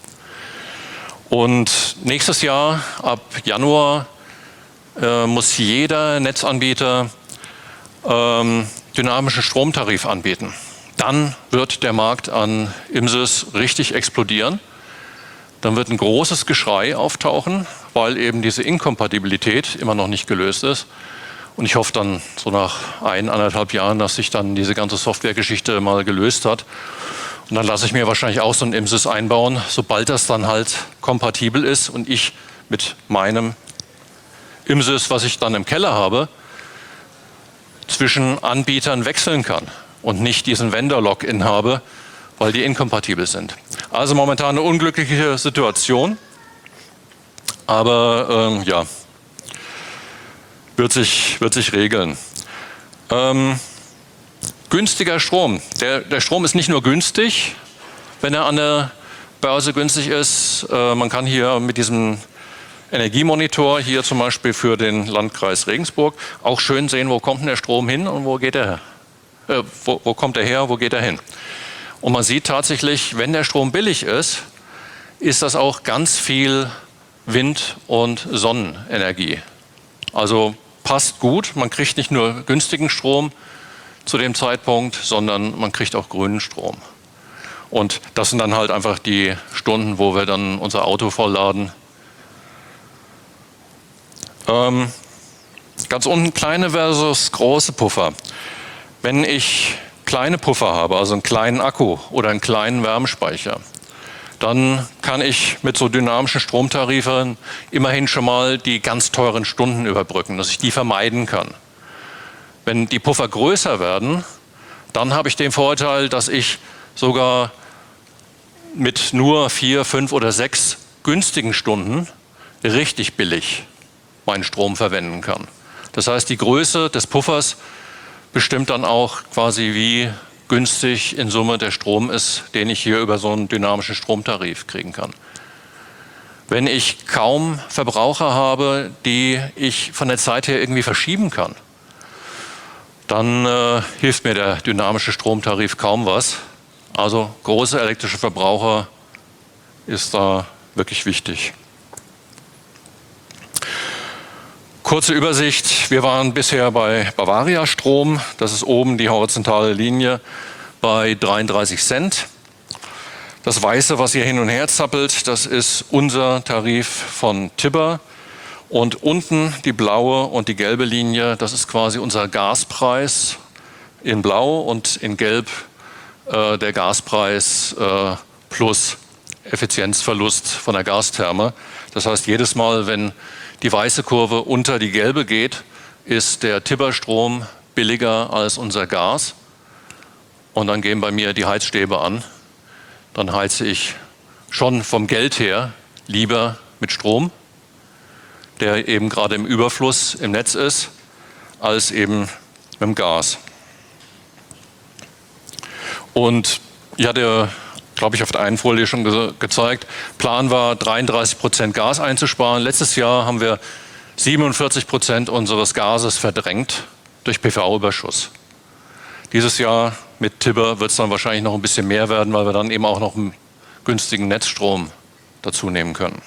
Und nächstes Jahr, ab Januar, äh, muss jeder Netzanbieter ähm, dynamischen Stromtarif anbieten. Dann wird der Markt an I M S Is richtig explodieren. Dann wird ein großes Geschrei auftauchen, weil eben diese Inkompatibilität immer noch nicht gelöst ist. Und ich hoffe dann so nach ein, anderthalb Jahren, dass sich dann diese ganze Softwaregeschichte mal gelöst hat. Und dann lasse ich mir wahrscheinlich auch so ein I M S I S einbauen, sobald das dann halt kompatibel ist und ich mit meinem I M S I S, was ich dann im Keller habe, zwischen Anbietern wechseln kann und nicht diesen Vendor-Login habe, weil die inkompatibel sind. Also momentan eine unglückliche Situation, aber ähm, ja, wird sich, wird sich regeln. Ähm, günstiger Strom. Der, der Strom ist nicht nur günstig, wenn er an der Börse günstig ist. Äh, man kann hier mit diesem Energiemonitor, hier zum Beispiel für den Landkreis Regensburg, auch schön sehen, wo kommt denn der Strom hin und wo geht er her. Äh, wo, wo kommt er her, wo geht er hin. Und man sieht tatsächlich, wenn der Strom billig ist, ist das auch ganz viel Wind- und Sonnenenergie. Also passt gut, man kriegt nicht nur günstigen Strom zu dem Zeitpunkt, sondern man kriegt auch grünen Strom. Und das sind dann halt einfach die Stunden, wo wir dann unser Auto vollladen. Ähm, ganz unten kleine versus große Puffer. Wenn ich kleine Puffer habe, also einen kleinen Akku oder einen kleinen Wärmespeicher, dann kann ich mit so dynamischen Stromtarifen immerhin schon mal die ganz teuren Stunden überbrücken, dass ich die vermeiden kann. Wenn die Puffer größer werden, dann habe ich den Vorteil, dass ich sogar mit nur vier, fünf oder sechs günstigen Stunden richtig billig meinen Strom verwenden kann. Das heißt, die Größe des Puffers bestimmt dann auch quasi, wie günstig in Summe der Strom ist, den ich hier über so einen dynamischen Stromtarif kriegen kann. Wenn ich kaum Verbraucher habe, die ich von der Zeit her irgendwie verschieben kann, dann äh, hilft mir der dynamische Stromtarif kaum was. Also große elektrische Verbraucher ist da wirklich wichtig. Kurze Übersicht, wir waren bisher bei Bavaria Strom, das ist oben die horizontale Linie, bei dreiunddreißig Cent. Das Weiße, was hier hin und her zappelt, das ist unser Tarif von Tibber. Und unten die blaue und die gelbe Linie, das ist quasi unser Gaspreis in blau und in gelb äh, der Gaspreis äh, plus Effizienzverlust von der Gastherme. Das heißt, jedes Mal, wenn die weiße Kurve unter die gelbe geht, ist der Tibber-Strom billiger als unser Gas. Und dann gehen bei mir die Heizstäbe an. Dann heize ich schon vom Geld her lieber mit Strom, der eben gerade im Überfluss im Netz ist, als eben mit dem Gas. Und ich hatte, glaube ich, auf der einen Folie schon ge gezeigt, Plan war, dreiunddreißig Prozent Gas einzusparen. Letztes Jahr haben wir siebenundvierzig Prozent unseres Gases verdrängt durch P V-Überschuss. Dieses Jahr mit Tibber wird es dann wahrscheinlich noch ein bisschen mehr werden, weil wir dann eben auch noch einen günstigen Netzstrom dazu nehmen können.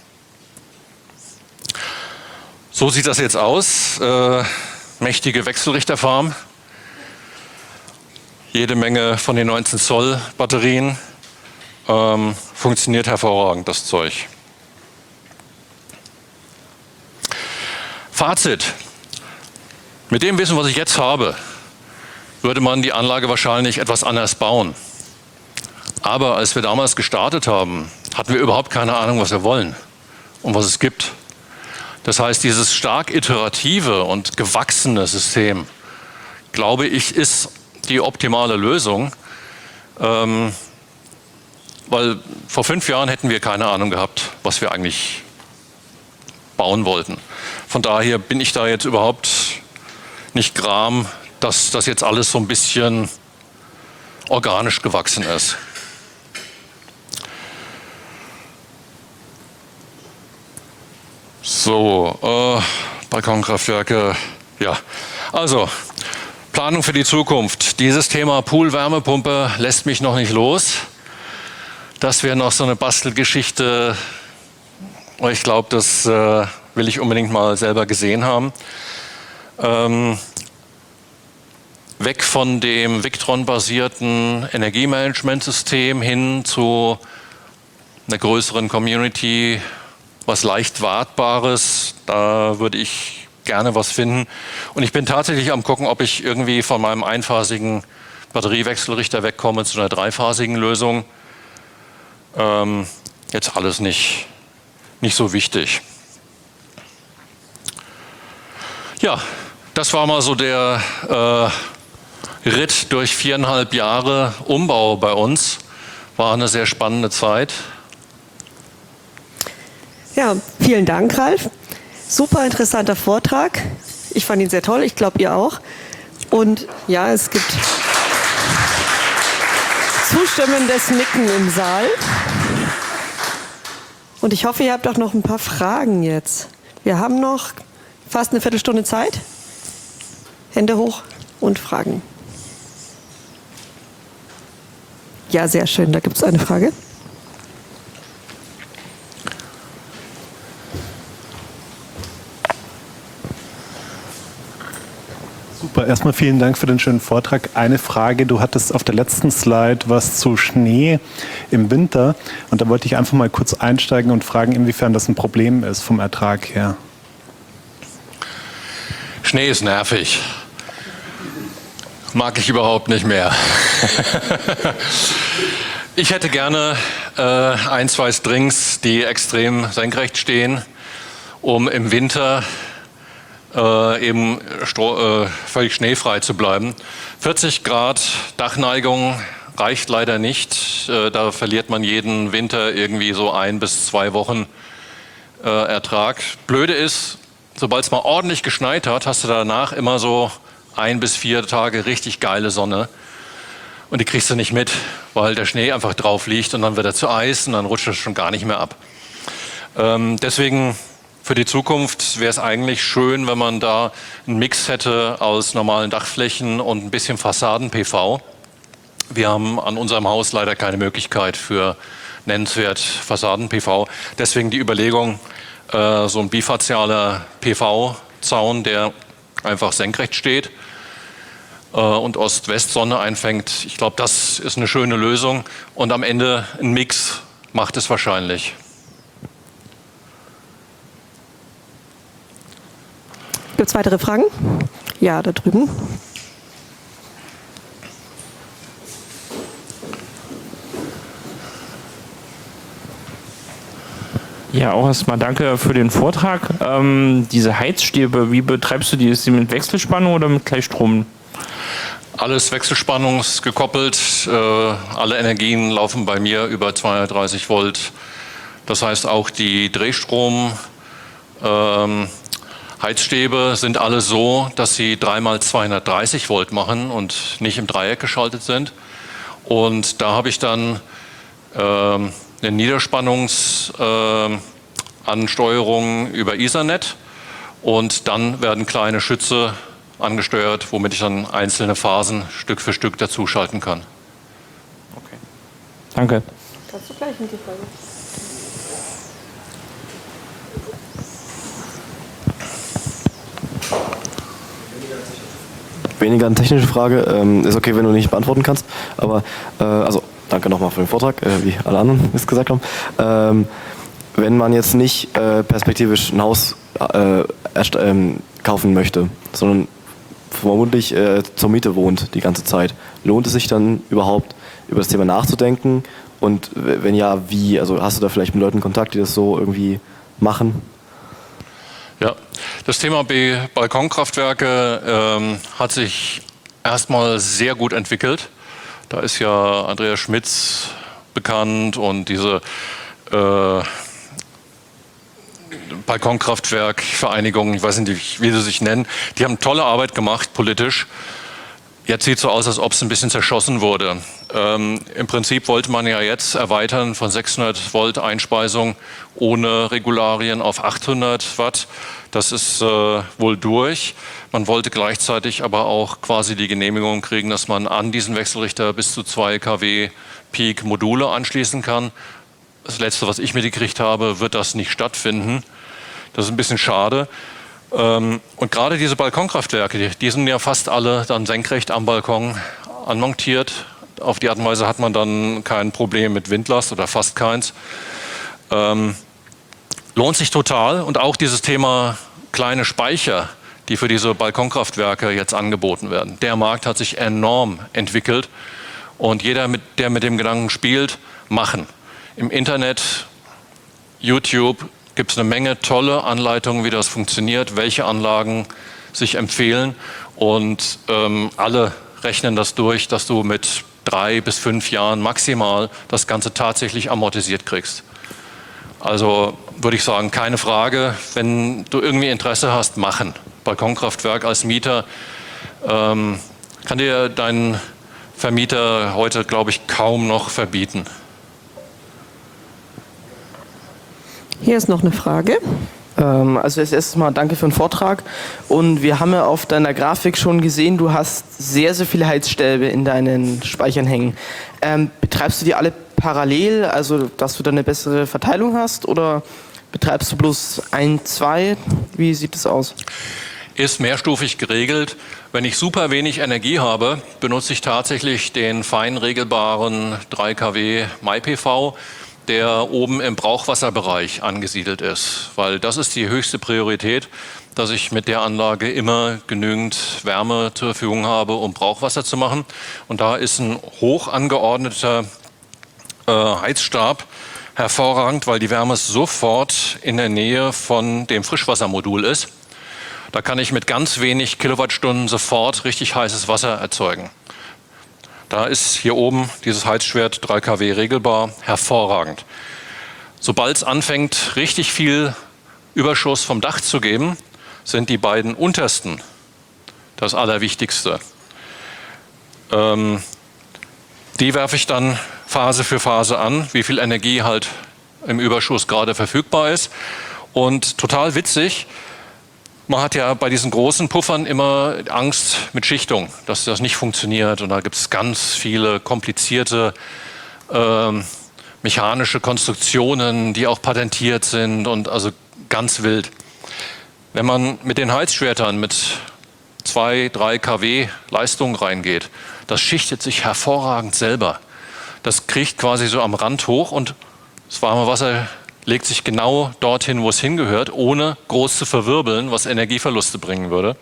So sieht das jetzt aus. Äh, mächtige Wechselrichterfarm. Jede Menge von den neunzehn Zoll Batterien. Ähm, funktioniert hervorragend, das Zeug. Fazit. Mit dem Wissen, was ich jetzt habe, würde man die Anlage wahrscheinlich etwas anders bauen. Aber als wir damals gestartet haben, hatten wir überhaupt keine Ahnung, was wir wollen und was es gibt. Das heißt, dieses stark iterative und gewachsene System, glaube ich, ist die optimale Lösung, ähm, weil vor fünf Jahren hätten wir keine Ahnung gehabt, was wir eigentlich bauen wollten. Von daher bin ich da jetzt überhaupt nicht gram, dass das jetzt alles so ein bisschen organisch gewachsen ist. So, äh, Balkonkraftwerke, ja. Also, Planung für die Zukunft. Dieses Thema Pool-Wärmepumpe lässt mich noch nicht los. Das wäre noch so eine Bastelgeschichte. Ich glaube, das äh, will ich unbedingt mal selber gesehen haben. Ähm, weg von dem Victron-basierten Energiemanagementsystem hin zu einer größeren Community, was leicht Wartbares. Da würde ich gerne was finden. Und ich bin tatsächlich am gucken, ob ich irgendwie von meinem einphasigen Batteriewechselrichter wegkomme zu einer dreiphasigen Lösung. Ähm, jetzt alles nicht, nicht so wichtig. Ja, das war mal so der äh, Ritt durch viereinhalb Jahre Umbau bei uns. War eine sehr spannende Zeit. Ja, vielen Dank, Ralf. Super interessanter Vortrag. Ich fand ihn sehr toll, ich glaube, ihr auch. Und ja, es gibt zustimmendes Nicken im Saal. Und ich hoffe, ihr habt auch noch ein paar Fragen jetzt. Wir haben noch fast eine Viertelstunde Zeit. Hände hoch und Fragen. Ja, sehr schön. Da gibt es eine Frage. Super, erstmal vielen Dank für den schönen Vortrag. Eine Frage, du hattest auf der letzten Slide was zu Schnee im Winter und da wollte ich einfach mal kurz einsteigen und fragen, inwiefern das ein Problem ist vom Ertrag her. Schnee ist nervig. Mag ich überhaupt nicht mehr. Ich hätte gerne äh, ein, zwei Strings, die extrem senkrecht stehen, um im Winter Äh, eben äh, völlig schneefrei zu bleiben. vierzig Grad Dachneigung reicht leider nicht. Äh, da verliert man jeden Winter irgendwie so ein bis zwei Wochen äh, Ertrag. Blöde ist, sobald es mal ordentlich geschneit hat, hast du danach immer so ein bis vier Tage richtig geile Sonne. Und die kriegst du nicht mit, weil der Schnee einfach drauf liegt und dann wird er zu Eis und dann rutscht es schon gar nicht mehr ab. Ähm, deswegen für die Zukunft wäre es eigentlich schön, wenn man da einen Mix hätte aus normalen Dachflächen und ein bisschen Fassaden-P V. Wir haben an unserem Haus leider keine Möglichkeit für nennenswert Fassaden-P V. Deswegen die Überlegung, äh, so ein bifazialer P V-Zaun, der einfach senkrecht steht äh, und Ost-West-Sonne einfängt. Ich glaube, das ist eine schöne Lösung. Und am Ende ein Mix macht es wahrscheinlich. Gibt es weitere Fragen? Ja, da drüben. Ja, auch erstmal danke für den Vortrag. Ähm, diese Heizstäbe, wie betreibst du die? Ist die mit Wechselspannung oder mit Gleichstrom? Alles wechselspannungsgekoppelt. Äh, alle Energien laufen bei mir über zweihundertdreißig Volt. Das heißt, auch die Drehstrom ähm, Heizstäbe sind alle so, dass sie dreimal zweihundertdreißig Volt machen und nicht im Dreieck geschaltet sind. Und da habe ich dann ähm, eine Niederspannungsansteuerung äh, über Ethernet und dann werden kleine Schütze angesteuert, womit ich dann einzelne Phasen Stück für Stück dazuschalten kann. Okay. Danke. Kannst du gleich mit die Frage? Weniger eine technische Frage. Ähm, ist okay, wenn du nicht beantworten kannst. Aber, äh, also, danke nochmal für den Vortrag, äh, wie alle anderen es gesagt haben. Ähm, wenn man jetzt nicht äh, perspektivisch ein Haus äh, erst, ähm, kaufen möchte, sondern vermutlich äh, zur Miete wohnt die ganze Zeit, lohnt es sich dann überhaupt, über das Thema nachzudenken Und wenn ja, wie? Also hast du da vielleicht mit Leuten Kontakt, die das so irgendwie machen? Ja, das Thema B- Balkonkraftwerke ähm, hat sich erstmal sehr gut entwickelt. Da ist ja Andreas Schmitz bekannt und diese äh, Balkonkraftwerkvereinigung, ich weiß nicht, wie sie sich nennen, die haben tolle Arbeit gemacht politisch. Jetzt sieht es so aus, als ob es ein bisschen zerschossen wurde. Ähm, Im Prinzip wollte man ja jetzt erweitern von sechshundert Volt Einspeisung ohne Regularien auf achthundert Watt. Das ist äh, wohl durch. Man wollte gleichzeitig aber auch quasi die Genehmigung kriegen, dass man an diesen Wechselrichter bis zu zwei Kilowatt Peak Module anschließen kann. Das Letzte, was ich mitgekriegt habe, wird das nicht stattfinden. Das ist ein bisschen schade. Und gerade diese Balkonkraftwerke, die sind ja fast alle dann senkrecht am Balkon anmontiert. Auf die Art und Weise hat man dann kein Problem mit Windlast oder fast keins. Ähm, lohnt sich total. Und auch dieses Thema kleine Speicher, die für diese Balkonkraftwerke jetzt angeboten werden. Der Markt hat sich enorm entwickelt. Und jeder, mit, der mit dem Gedanken spielt, machen. Im Internet, YouTube, gibt es eine Menge tolle Anleitungen, wie das funktioniert, welche Anlagen sich empfehlen. Und ähm, alle rechnen das durch, dass du mit drei bis fünf Jahren maximal das Ganze tatsächlich amortisiert kriegst. Also würde ich sagen, keine Frage, wenn du irgendwie Interesse hast, machen. Balkonkraftwerk als Mieter ähm, kann dir dein Vermieter heute, glaube ich, kaum noch verbieten. Hier ist noch eine Frage. Ähm, also als erstes mal danke für den Vortrag. Und wir haben ja auf deiner Grafik schon gesehen, du hast sehr, sehr viele Heizstäbe in deinen Speichern hängen. Ähm, betreibst du die alle parallel, also dass du da eine bessere Verteilung hast, oder betreibst du bloß ein, zwei? Wie sieht das aus? Ist mehrstufig geregelt. Wenn ich super wenig Energie habe, benutze ich tatsächlich den fein regelbaren drei Kilowatt MyPV, der oben im Brauchwasserbereich angesiedelt ist. Weil das ist die höchste Priorität, dass ich mit der Anlage immer genügend Wärme zur Verfügung habe, um Brauchwasser zu machen. Und da ist ein hoch angeordneter äh, Heizstab hervorragend, weil die Wärme sofort in der Nähe von dem Frischwassermodul ist. Da kann ich mit ganz wenig Kilowattstunden sofort richtig heißes Wasser erzeugen. Da ist hier oben dieses Heizschwert drei Kilowatt regelbar, hervorragend. Sobald es anfängt, richtig viel Überschuss vom Dach zu geben, sind die beiden untersten das Allerwichtigste. Ähm, die werfe ich dann Phase für Phase an, wie viel Energie halt im Überschuss gerade verfügbar ist. Und total witzig, man hat ja bei diesen großen Puffern immer Angst mit Schichtung, dass das nicht funktioniert. Und da gibt es ganz viele komplizierte äh, mechanische Konstruktionen, die auch patentiert sind und also ganz wild. Wenn man mit den Heizschwertern mit zwei, drei Kilowatt Leistung reingeht, das schichtet sich hervorragend selber. Das kriecht quasi so am Rand hoch und das warme Wasser legt sich genau dorthin, wo es hingehört, ohne groß zu verwirbeln, was Energieverluste bringen würde.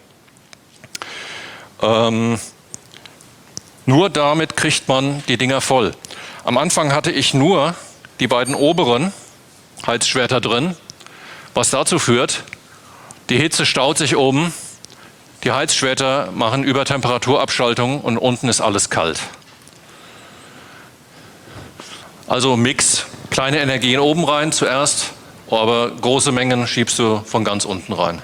Ähm, nur damit kriegt man die Dinger voll. Am Anfang hatte ich nur die beiden oberen Heizschwerter drin, was dazu führt, die Hitze staut sich oben, die Heizschwerter machen Übertemperaturabschaltung und unten ist alles kalt. Also Mix. Kleine Energien oben rein zuerst, aber große Mengen schiebst du von ganz unten rein.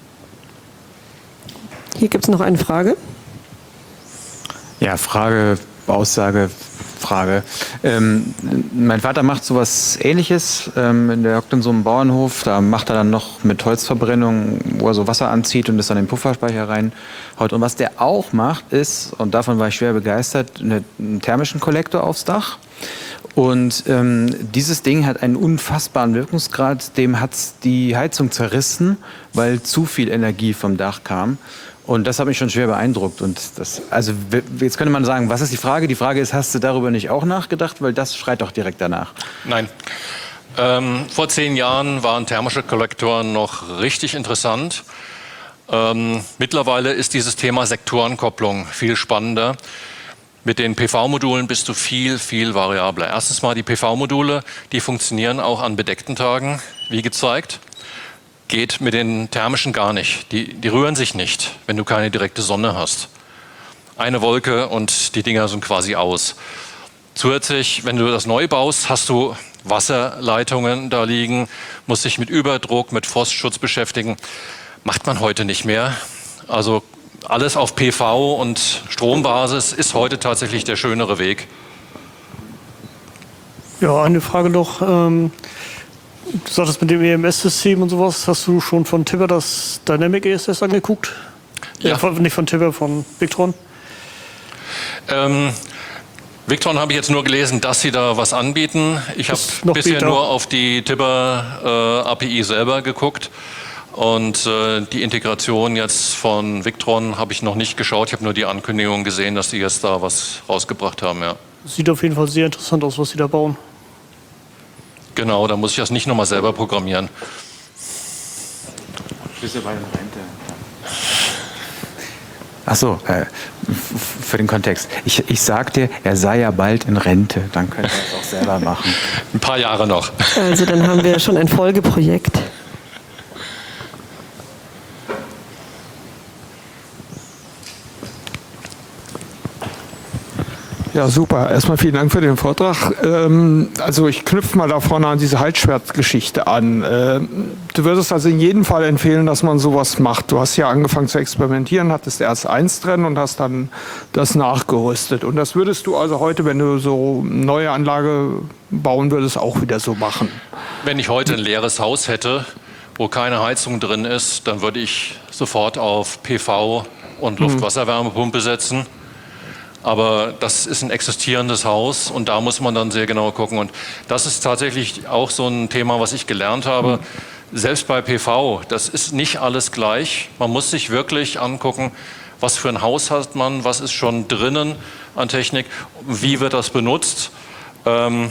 Hier gibt es noch eine Frage. Ja, Frage, Aussage, Frage. Ähm, mein Vater macht sowas Ähnliches. Ähm, der hockt in so einem Bauernhof, da macht er dann noch mit Holzverbrennung, wo er so Wasser anzieht und das dann in den Pufferspeicher reinhaut. Und was der auch macht, ist, und davon war ich schwer begeistert, eine, einen thermischen Kollektor aufs Dach. Und ähm, dieses Ding hat einen unfassbaren Wirkungsgrad, dem hat die Heizung zerrissen, weil zu viel Energie vom Dach kam. Und das hat mich schon schwer beeindruckt. Und das, also jetzt könnte man sagen, was ist die Frage? Die Frage ist, hast du darüber nicht auch nachgedacht? Weil das schreit doch direkt danach. Nein. Ähm, vor zehn Jahren waren thermische Kollektoren noch richtig interessant. Ähm, mittlerweile ist dieses Thema Sektorenkopplung viel spannender. Mit den P V-Modulen bist du viel, viel variabler. Erstens mal die P V-Module, die funktionieren auch an bedeckten Tagen, wie gezeigt. Geht mit den thermischen gar nicht. Die, die rühren sich nicht, wenn du keine direkte Sonne hast. Eine Wolke und die Dinger sind quasi aus. Zusätzlich, wenn du das neu baust, hast du Wasserleitungen da liegen, musst dich mit Überdruck, mit Frostschutz beschäftigen. Macht man heute nicht mehr. Also alles auf P V und Strombasis ist heute tatsächlich der schönere Weg. Ja, eine Frage noch. Ähm, du sagtest mit dem E M S-System und sowas, hast du schon von Tibber das Dynamic E S S angeguckt? Ja. Äh, von, nicht von Tibber, von Victron? Ähm, Victron habe ich jetzt nur gelesen, dass sie da was anbieten. Ich habe bisher Beta. nur auf die Tibber äh, A P I selber geguckt. Und äh, die Integration jetzt von Victron habe ich noch nicht geschaut. Ich habe nur die Ankündigung gesehen, dass die jetzt da was rausgebracht haben. Ja. Sieht auf jeden Fall sehr interessant aus, was sie da bauen. Genau, da muss ich das nicht nochmal selber programmieren. Bist du bei der Rente? Ach so, äh, f- für den Kontext. Ich, ich sagte, er sei ja bald in Rente. Dann könnte er es auch selber machen. Ein paar Jahre noch. Also dann haben wir schon ein Folgeprojekt. Ja, super. Erstmal vielen Dank für den Vortrag. Ähm, also ich knüpfe mal da vorne an diese Halsschwertgeschichte an. Ähm, du würdest also in jedem Fall empfehlen, dass man sowas macht. Du hast ja angefangen zu experimentieren, hattest erst eins drin und hast dann das nachgerüstet. Und das würdest du also heute, wenn du so eine neue Anlage bauen würdest, auch wieder so machen? Wenn ich heute ein leeres Haus hätte, wo keine Heizung drin ist, dann würde ich sofort auf P V und Luft-Wasser-Wärmepumpe setzen. Aber das ist ein existierendes Haus und da muss man dann sehr genau gucken. Und das ist tatsächlich auch so ein Thema, was ich gelernt habe. Selbst bei P V, das ist nicht alles gleich. Man muss sich wirklich angucken, was für ein Haus hat man, was ist schon drinnen an Technik, wie wird das benutzt. Und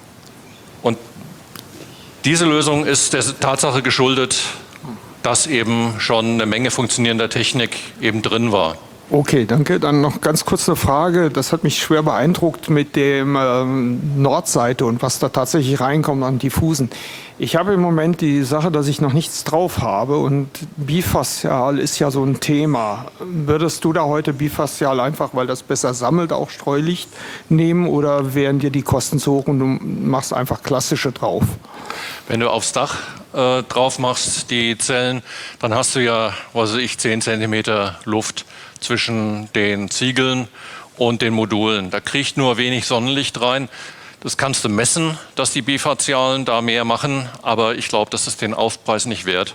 diese Lösung ist der Tatsache geschuldet, dass eben schon eine Menge funktionierender Technik eben drin war. Okay, danke. Dann noch ganz kurz eine Frage. Das hat mich schwer beeindruckt mit dem ähm, Nordseite und was da tatsächlich reinkommt an Diffusen. Ich habe im Moment die Sache, dass ich noch nichts drauf habe und Bifaszial ist ja so ein Thema. Würdest du da heute Bifaszial einfach, weil das besser sammelt, auch Streulicht nehmen oder wären dir die Kosten zu hoch und du machst einfach klassische drauf? Wenn du aufs Dach äh, drauf machst, die Zellen, dann hast du ja, was weiß ich, zehn Zentimeter Luft zwischen den Ziegeln und den Modulen. Da kriegt nur wenig Sonnenlicht rein. Das kannst du messen, dass die Bifaszialen da mehr machen, aber ich glaube, das ist den Aufpreis nicht wert.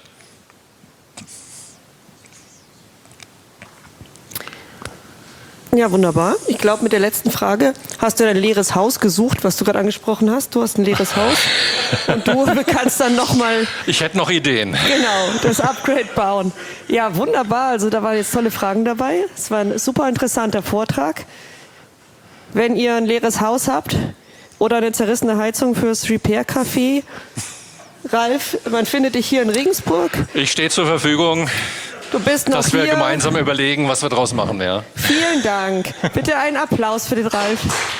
Ja, wunderbar. Ich glaube, mit der letzten Frage hast du ein leeres Haus gesucht, was du gerade angesprochen hast. Du hast ein leeres Haus und du kannst dann nochmal... Ich hätte noch Ideen. Genau, das Upgrade bauen. Ja, wunderbar. Also da waren jetzt tolle Fragen dabei. Es war ein super interessanter Vortrag. Wenn ihr ein leeres Haus habt oder eine zerrissene Heizung fürs Repair-Café, Ralf, man findet dich hier in Regensburg. Ich stehe zur Verfügung. Du bist noch dass wir hier. gemeinsam überlegen, was wir draus machen. Ja. Vielen Dank. Bitte einen Applaus für den Ralf.